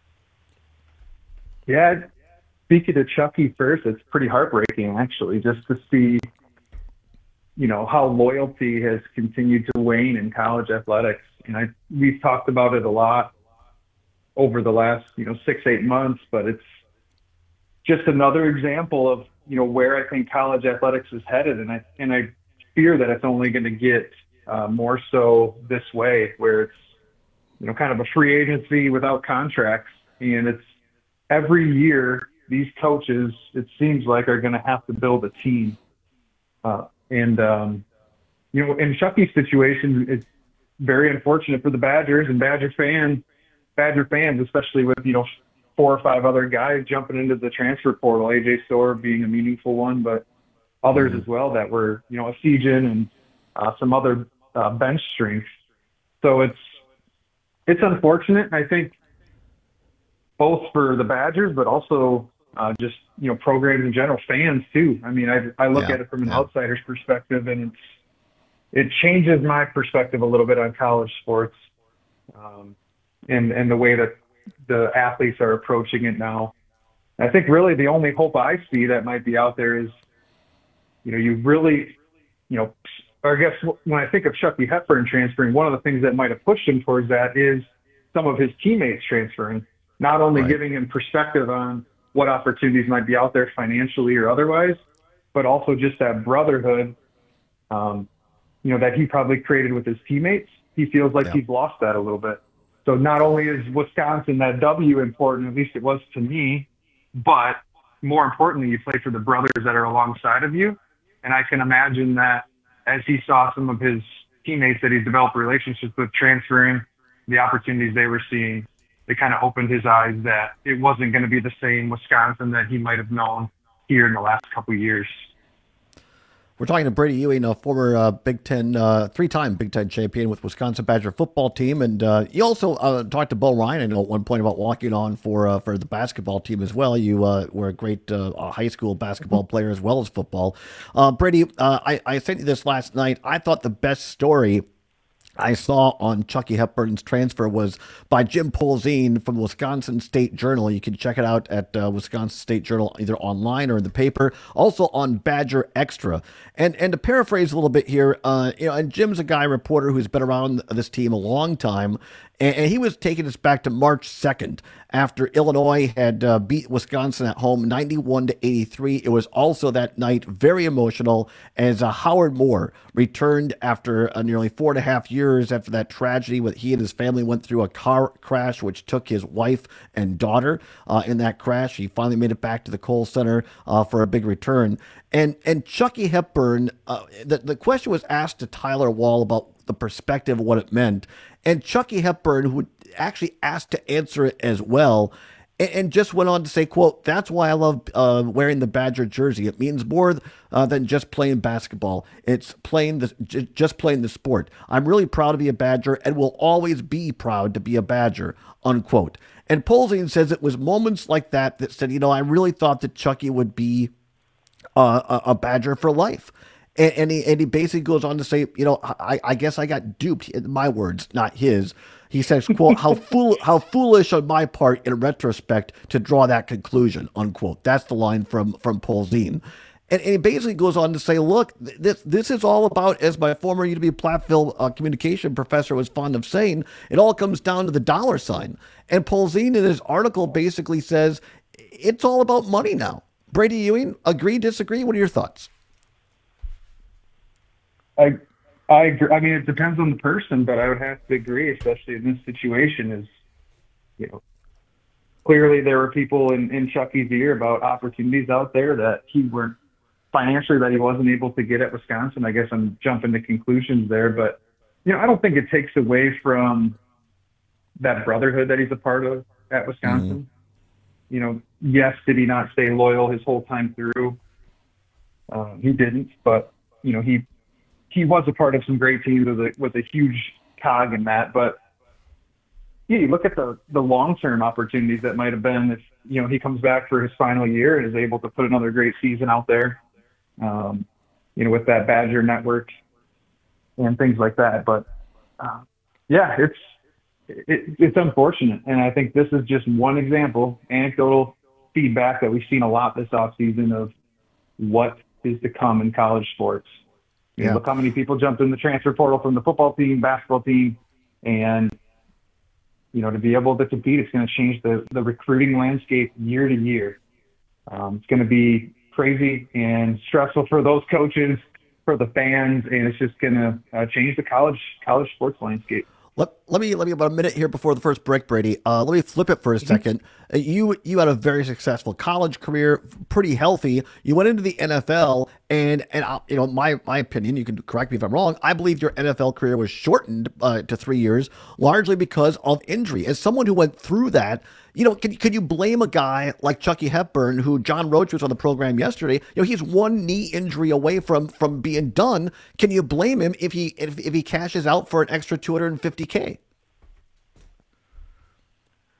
Yeah. Speaking to Chucky first, it's pretty heartbreaking, actually, just to see, you know, how loyalty has continued to wane in college athletics. And I, we've talked about it a lot over the last, you know, six, eight months, but it's just another example of, you know, where I think college athletics is headed. And I, and I fear that it's only going to get uh, more so this way, where it's, you know, kind of a free agency without contracts. And it's every year, these coaches, it seems like, are going to have to build a team. Uh, and, um, you know, in Chucky's situation, it's very unfortunate for the Badgers and Badger fans, Badger fans, especially with, you know, four or five other guys jumping into the transfer portal, A J Storr being a meaningful one, but others as well that were, you know, a Sejan and uh, some other uh, bench strength. So it's, it's unfortunate. I think both for the Badgers, but also uh, just, you know, programs in general, fans too. I mean, I, I look Yeah, at it from an yeah. outsider's perspective, and it's, it changes my perspective a little bit on college sports, um, and, and the way that the athletes are approaching it now. I think really the only hope I see that might be out there is, you know, you really, you know, or I guess when I think of Chucky Hepburn transferring, one of the things that might have pushed him towards that is some of his teammates transferring, not only Right. giving him perspective on what opportunities might be out there financially or otherwise, but also just that brotherhood, um, you know, that he probably created with his teammates. He feels like Yeah. he's lost that a little bit. So not only is Wisconsin, that W, important, at least it was to me, but more importantly, you play for the brothers that are alongside of you. And I can imagine that as he saw some of his teammates that he's developed relationships with transferring, the opportunities they were seeing, it kind of opened his eyes that it wasn't going to be the same Wisconsin that he might have known here in the last couple of years. We're talking to Brady Ewing, a former uh, Big Ten, uh, three-time Big Ten champion with Wisconsin Badger football team, and uh, you also uh, talked to Bo Ryan, I know, at one point about walking on for uh, for the basketball team as well. You uh, were a great uh, high school basketball player as well as football. Uh, Brady, uh, I, I sent you this last night. I thought the best story I saw on Chucky Hepburn's transfer was by Jim Polzin from the Wisconsin State Journal. You can check it out at uh, Wisconsin State Journal, either online or in the paper, also on Badger Extra. And and to paraphrase a little bit here, uh, you know, and Jim's a guy, reporter, who's been around this team a long time, and, and he was taking us back to March second after Illinois had uh, beat Wisconsin at home ninety-one to eighty-three. It was also that night very emotional as uh, Howard Moore returned after uh, nearly four and a half years after that tragedy with he and his family went through a car crash which took his wife and daughter. Uh, in that crash, he finally made it back to the Kohl Center uh, for a big return. And and Chucky Hepburn, uh, the, the question was asked to Tyler Wall about the perspective of what it meant. And Chucky Hepburn, who actually asked to answer it as well, and, and just went on to say, quote, "That's why I love uh, wearing the Badger jersey. It means more uh, than just playing basketball. It's playing the j- just playing the sport. I'm really proud to be a Badger and will always be proud to be a Badger," unquote. And Polzin says it was moments like that that said, you know, I really thought that Chucky would be uh, a, a Badger for life. And, and, he, and he basically goes on to say, you know, I, I guess I got duped. In my words, not his. He says, quote, how fool, how foolish on my part in retrospect to draw that conclusion, unquote. That's the line from, from Polzin. And, and he basically goes on to say, look, this this is all about, as my former U W Platteville uh, communication professor was fond of saying, it all comes down to the dollar sign. And Polzin in his article basically says, it's all about money now. Brady Ewing, agree, disagree? What are your thoughts? I, I agree. I mean, it depends on the person, but I would have to agree, especially in this situation, is, you know, clearly there were people in, in Chucky's ear about opportunities out there that he weren't financially, that he wasn't able to get at Wisconsin. I guess I'm jumping to conclusions there, but, you know, I don't think it takes away from that brotherhood that he's a part of at Wisconsin. Mm-hmm. You know, yes, did he not stay loyal his whole time through? Uh, he didn't, but, you know, he, he was a part of some great teams with a, with a huge cog in that. But yeah, you look at the, the long-term opportunities that might have been if, you know, he comes back for his final year and is able to put another great season out there, um, you know, with that Badger network and things like that. But uh, yeah, it's, it, it's unfortunate. And I think this is just one example, anecdotal feedback that we've seen a lot this offseason of what is to come in college sports. You know, Yeah. look how many people jumped in the transfer portal from the football team, basketball team, and, you know, to be able to compete, it's going to change the, the recruiting landscape year to year. Um, it's going to be crazy and stressful for those coaches, for the fans, and it's just going to uh, change the college college sports landscape. Let, let me let me about a minute here before the first break, Brady. Uh, let me flip it for a second. Uh, You you had a very successful college career, pretty healthy. You went into the N F L, and and uh, you know my my opinion. You can correct me if I'm wrong. I believe your N F L career was shortened uh, to three years, largely because of injury. As someone who went through that, you know, can could you blame a guy like Chucky Hepburn, who John Roach was on the program yesterday? You know, he's one knee injury away from from being done. Can you blame him if he if, if he cashes out for an extra two hundred fifty K?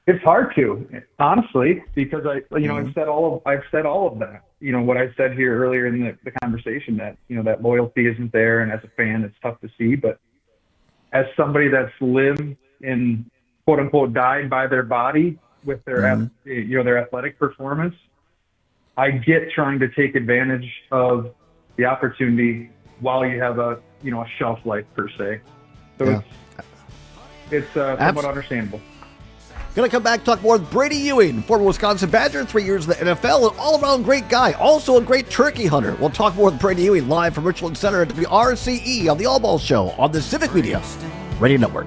It's hard to, honestly, because I, you know, Mm-hmm. I've said all of, I've said all of that. You know, what I said here earlier in the, the conversation, that, you know, that loyalty isn't there, and as a fan, it's tough to see. But as somebody that's lived and quote unquote died by their body with their, Mhm. ath- you know, their athletic performance, I get trying to take advantage of the opportunity while you have a, you know, a shelf life per se. So Yeah. it's, it's uh, somewhat understandable. Gonna come back, talk more with Brady Ewing, former Wisconsin Badger, three years in the N F L, an all-around great guy, also a great turkey hunter. We'll talk more with Brady Ewing live from Richland Center at W R C E on the All Ball Show on the Civic Media Radio Network.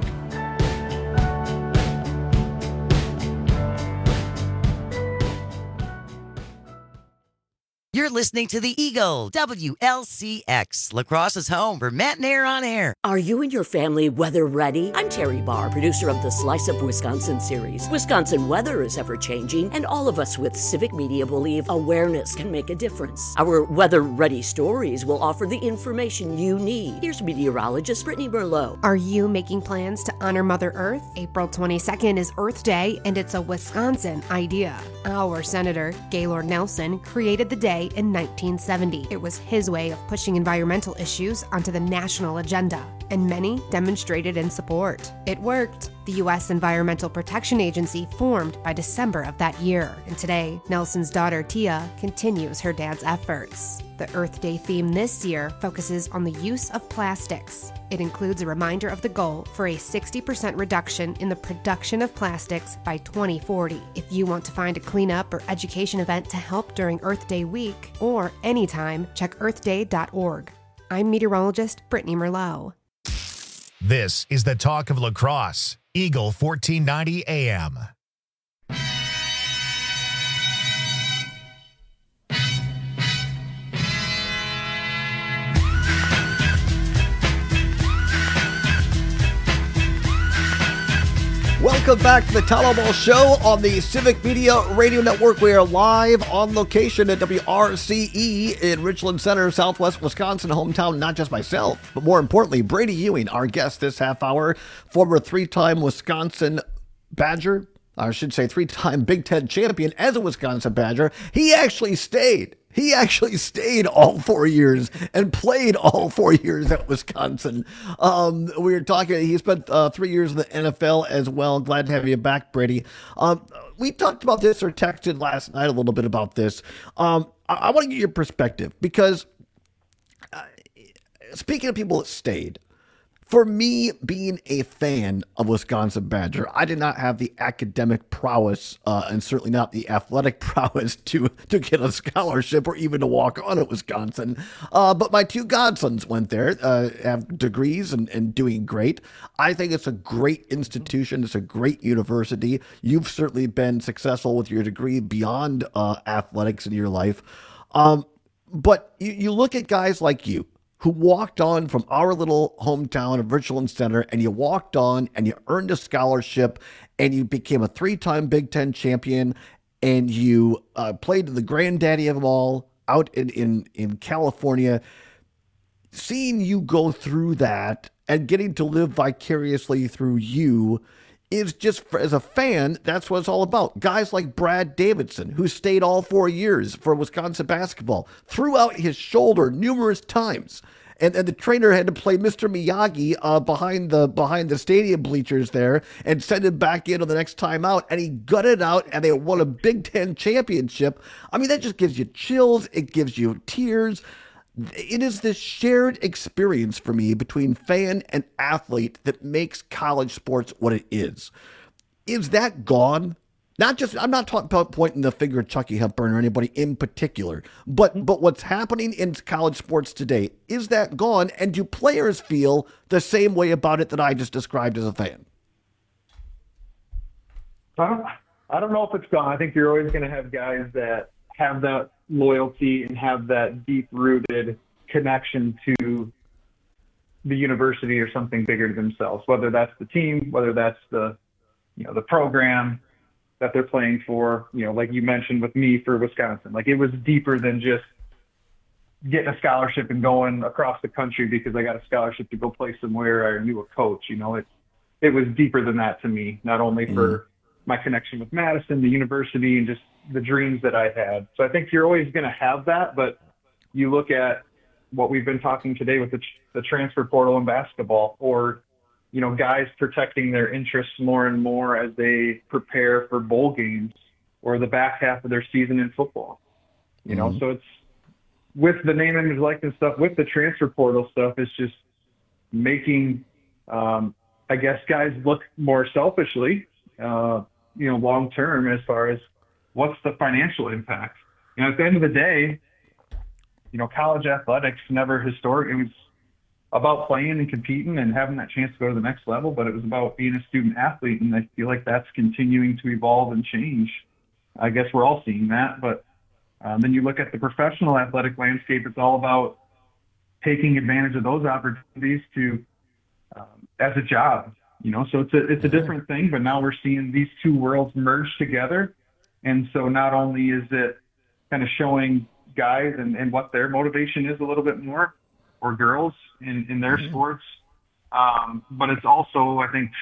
You're listening to The Eagle, W L C X, La Crosse's home for Matt and Air on Air. Are you and your family weather ready? I'm Terry Barr, producer of the Slice of Wisconsin series. Wisconsin weather is ever changing, and all of us with Civic Media believe awareness can make a difference. Our weather ready stories will offer the information you need. Here's meteorologist Brittany Merlot. Are you making plans to honor Mother Earth? April twenty-second is Earth Day, and it's a Wisconsin idea. Our Senator, Gaylord Nelson, created the day in nineteen seventy. It was his way of pushing environmental issues onto the national agenda, and many demonstrated in support. It worked. The U S Environmental Protection Agency formed by December of that year, and today, Nelson's daughter Tia continues her dad's efforts. The Earth Day theme this year focuses on the use of plastics. It includes a reminder of the goal for a sixty percent reduction in the production of plastics by twenty forty. If you want to find a cleanup or education event to help during Earth Day week or anytime, check earth day dot org. I'm meteorologist Brittany Merlot. This is the talk of La Crosse, Eagle fourteen ninety A M. Welcome back to the Town Ball Show on the Civic Media Radio Network. We are live on location at W R C E in Richland Center, Southwest Wisconsin, hometown, not just myself, but more importantly, Brady Ewing, our guest this half hour, former three-time Wisconsin Badger, I should say three-time Big Ten champion as a Wisconsin Badger. He actually stayed. He actually stayed all four years and played all four years at Wisconsin. Um, we were talking, he spent uh, three years in the N F L as well. Glad to have you back, Brady. Um, we talked about this or texted last night a little bit about this. Um, I, I want to get your perspective because uh, speaking of people that stayed, for me, being a fan of Wisconsin Badger, I did not have the academic prowess uh, and certainly not the athletic prowess to, to get a scholarship or even to walk on at Wisconsin. Uh, but my two godsons went there, uh, have degrees and, and doing great. I think it's a great institution. It's a great university. You've certainly been successful with your degree beyond uh, athletics in your life. Um, but you, you look at guys like you, who walked on from our little hometown of Richland Center, and you walked on and you earned a scholarship and you became a three-time Big Ten champion and you uh, played the granddaddy of them all out in, in, in California. Seeing you go through that and getting to live vicariously through you is just, for, as a fan, that's what it's all about. Guys like Brad Davidson, who stayed all four years for Wisconsin basketball, threw out his shoulder numerous times. And, and the trainer had to play Mister Miyagi uh, behind the behind the stadium bleachers there and send him back in on the next time out. And he gutted out and they won a Big Ten championship. I mean, that just gives you chills. It gives you tears. It is this shared experience for me between fan and athlete that makes college sports what it is. Is that gone? Not just, I'm not talking about pointing the finger at Chucky Hepburn or anybody in particular, but but what's happening in college sports today, is that gone? And do players feel the same way about it that I just described as a fan? I don't, I don't know if it's gone. I think you're always going to have guys that have that loyalty and have that deep-rooted connection to the university or something bigger than themselves, whether that's the team, whether that's the, you know, the program that they're playing for, you know, like you mentioned with me for Wisconsin. Like, it was deeper than just getting a scholarship and going across the country because I got a scholarship to go play somewhere. I knew a coach, you know, it, it was deeper than that to me, not only for, my connection with Madison, the university, and just the dreams that I had. So I think you're always going to have that, but you look at what we've been talking today with the, the transfer portal in basketball, or, you know, guys protecting their interests more and more as they prepare for bowl games or the back half of their season in football. You know, Mhm. so it's with the name, image, likeness stuff, with the transfer portal stuff, it's just making, um, I guess, guys look more selfishly, uh, you know, long term as far as what's the financial impact. You know, at the end of the day, you know, college athletics never historic. It was about playing and competing and having that chance to go to the next level, but it was about being a student athlete. And I feel like that's continuing to evolve and change. I guess we're all seeing that, but um, then you look at the professional athletic landscape, it's all about taking advantage of those opportunities to, um, as a job, you know, so it's a, it's a different thing, but now we're seeing these two worlds merge together. And so not only is it kind of showing guys and, and what their motivation is a little bit more, or girls in, in their Mhm. sports, um, but it's also, I think,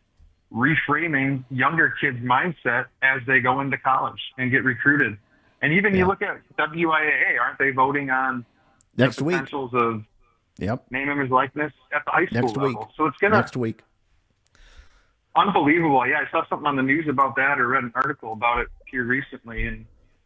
reframing younger kids' mindset as they go into college and get recruited. And even you look at W I A A, aren't they voting on Next the week. potentials of Yep. name, image, likeness at the high school Next level? week. So it's gonna Next week. unbelievable. Yeah, I saw something on the news about that, or read an article about it here recently, and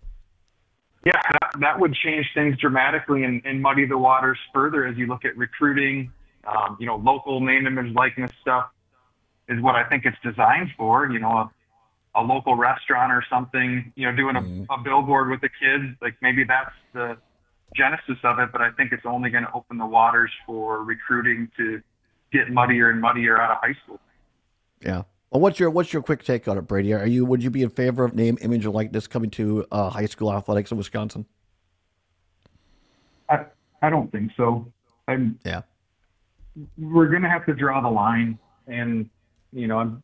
yeah, that, that would change things dramatically and, and muddy the waters further as you look at recruiting. Um, you know, local name, image, likeness stuff is what I think it's designed for. You know, a, a local restaurant or something, you know, doing a, a billboard with the kids, like maybe that's the genesis of it, but I think it's only going to open the waters for recruiting to get muddier and muddier out of high school. Yeah. Well, what's your what's your quick take on it, Brady? Are you would you be in favor of name, image, and likeness coming to uh, high school athletics in Wisconsin? I I don't think so. I'm, yeah. We're going to have to draw the line, and you know, I'm,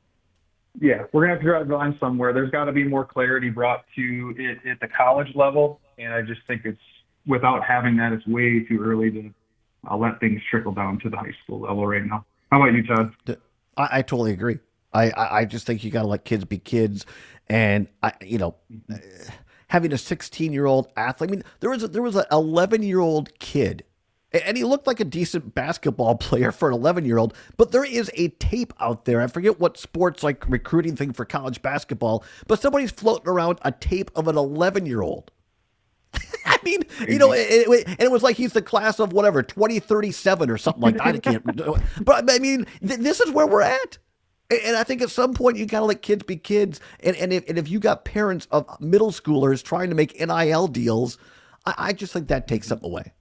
yeah, we're going to have to draw the line somewhere. There's got to be more clarity brought to it at the college level, and I just think it's without having that, it's way too early to uh, let things trickle down to the high school level right now. How about you, Todd? I, I totally agree. I, I, I just think you got to let kids be kids, and I, you know, having a sixteen-year-old athlete. I mean, there was a, there was an eleven-year-old kid, and he looked like a decent basketball player for an eleven-year-old. But there is a tape out there. I forget what sports like recruiting thing for college basketball, but somebody's floating around a tape of an eleven-year-old. I mean, you know, it, it, and it was like he's the class of whatever twenty thirty-seven or something like that. I can't. But I mean, th- this is where we're at. And I think at some point you gotta let kids be kids. And and if, and if you got parents of middle schoolers trying to make N I L deals, I, I just think that takes something away.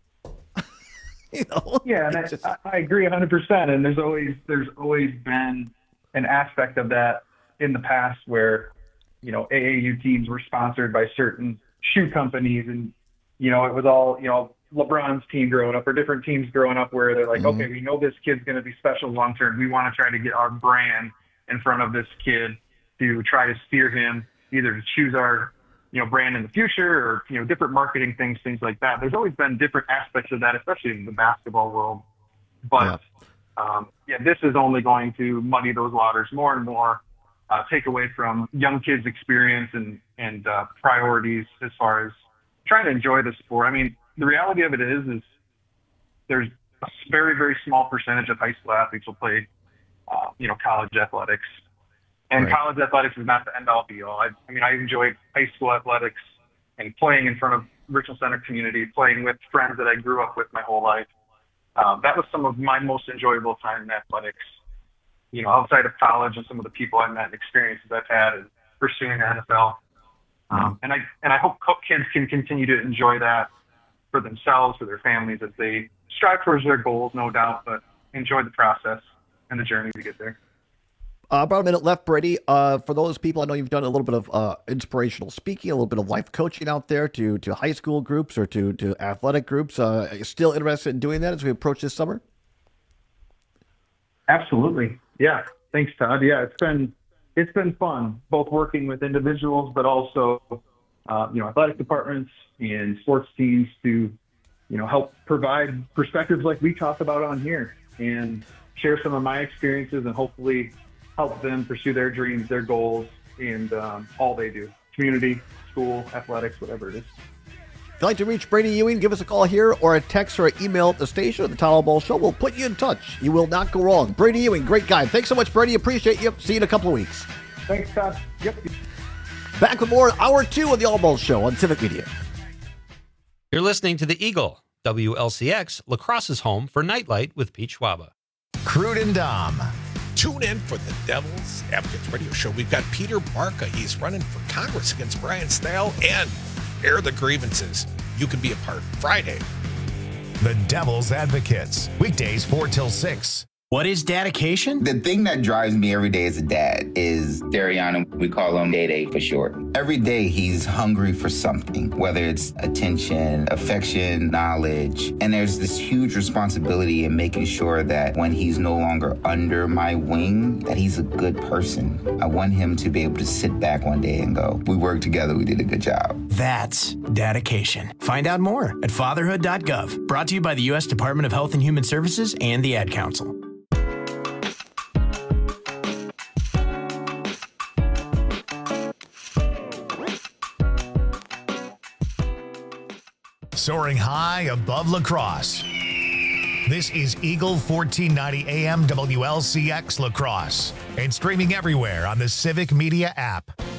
You know? Yeah, and just, I, I agree one hundred percent. And there's always there's always been an aspect of that in the past where, you know, A A U teams were sponsored by certain shoe companies, and you know, it was all, you know, LeBron's team growing up or different teams growing up where they're like, Mhm. okay, we know this kid's going to be special long term. We want to try to get our brand in front of this kid to try to steer him either to choose our, you know, brand in the future or, you know, different marketing things, things like that. There's always been different aspects of that, especially in the basketball world. But yeah, um, yeah this is only going to muddy those waters more and more, uh, take away from young kids' experience and, and uh, priorities as far as trying to enjoy the sport. I mean, the reality of it is, is there's a very, very small percentage of high school athletes will play, uh, you know, college athletics. And Right. college athletics is not the end all be all. I, I mean, I enjoyed high school athletics and playing in front of Richland Center community, playing with friends that I grew up with my whole life. Um, that was some of my most enjoyable time in athletics, you know, outside of college and some of the people I've met and experiences I've had in pursuing the N F L. Um, and I and I hope kids can continue to enjoy that for themselves, for their families, as they strive towards their goals, no doubt, but enjoy the process and the journey to get there. Uh, about a minute left, Brady. Uh, for those people, I know you've done a little bit of uh, inspirational speaking, a little bit of life coaching out there to to high school groups or to, to athletic groups. Uh, are you still interested in doing that as we approach this summer? Absolutely. Yeah. Thanks, Todd. Yeah, it's been it's been fun, both working with individuals, but also, uh, you know, athletic departments and sports teams to, you know, help provide perspectives like we talk about on here and share some of my experiences and hopefully help them pursue their dreams, their goals, and um, all they do. Community, school, athletics, whatever it is. If you'd like to reach Brady Ewing, give us a call here or a text or an email at the station or the Town Hall Ball Show. We'll put you in touch. You will not go wrong. Brady Ewing, great guy. Thanks so much, Brady. Appreciate you. See you in a couple of weeks. Thanks, Todd. Yep. Back with more Hour two of the All Ball Show on Civic Media. You're listening to The Eagle, W L C X, La Crosse's home for Nightlight with Pete Schwaba. Crude and Dom. Tune in for the Devil's Advocates radio show. We've got Peter Barca. He's running for Congress against Brian Snell and air the grievances. You can be a part Friday. The Devil's Advocates. Weekdays four till six. What is dedication? The thing that drives me every day as a dad is Dariana. We call him Day Day for short. Every day he's hungry for something, whether it's attention, affection, knowledge. And there's this huge responsibility in making sure that when he's no longer under my wing, that he's a good person. I want him to be able to sit back one day and go, we worked together, we did a good job. That's dedication. Find out more at fatherhood dot gov. Brought to you by the U S Department of Health and Human Services and the Ad Council. Soaring high above La Crosse. This is Eagle fourteen ninety A M W L C X La Crosse and streaming everywhere on the Civic Media app.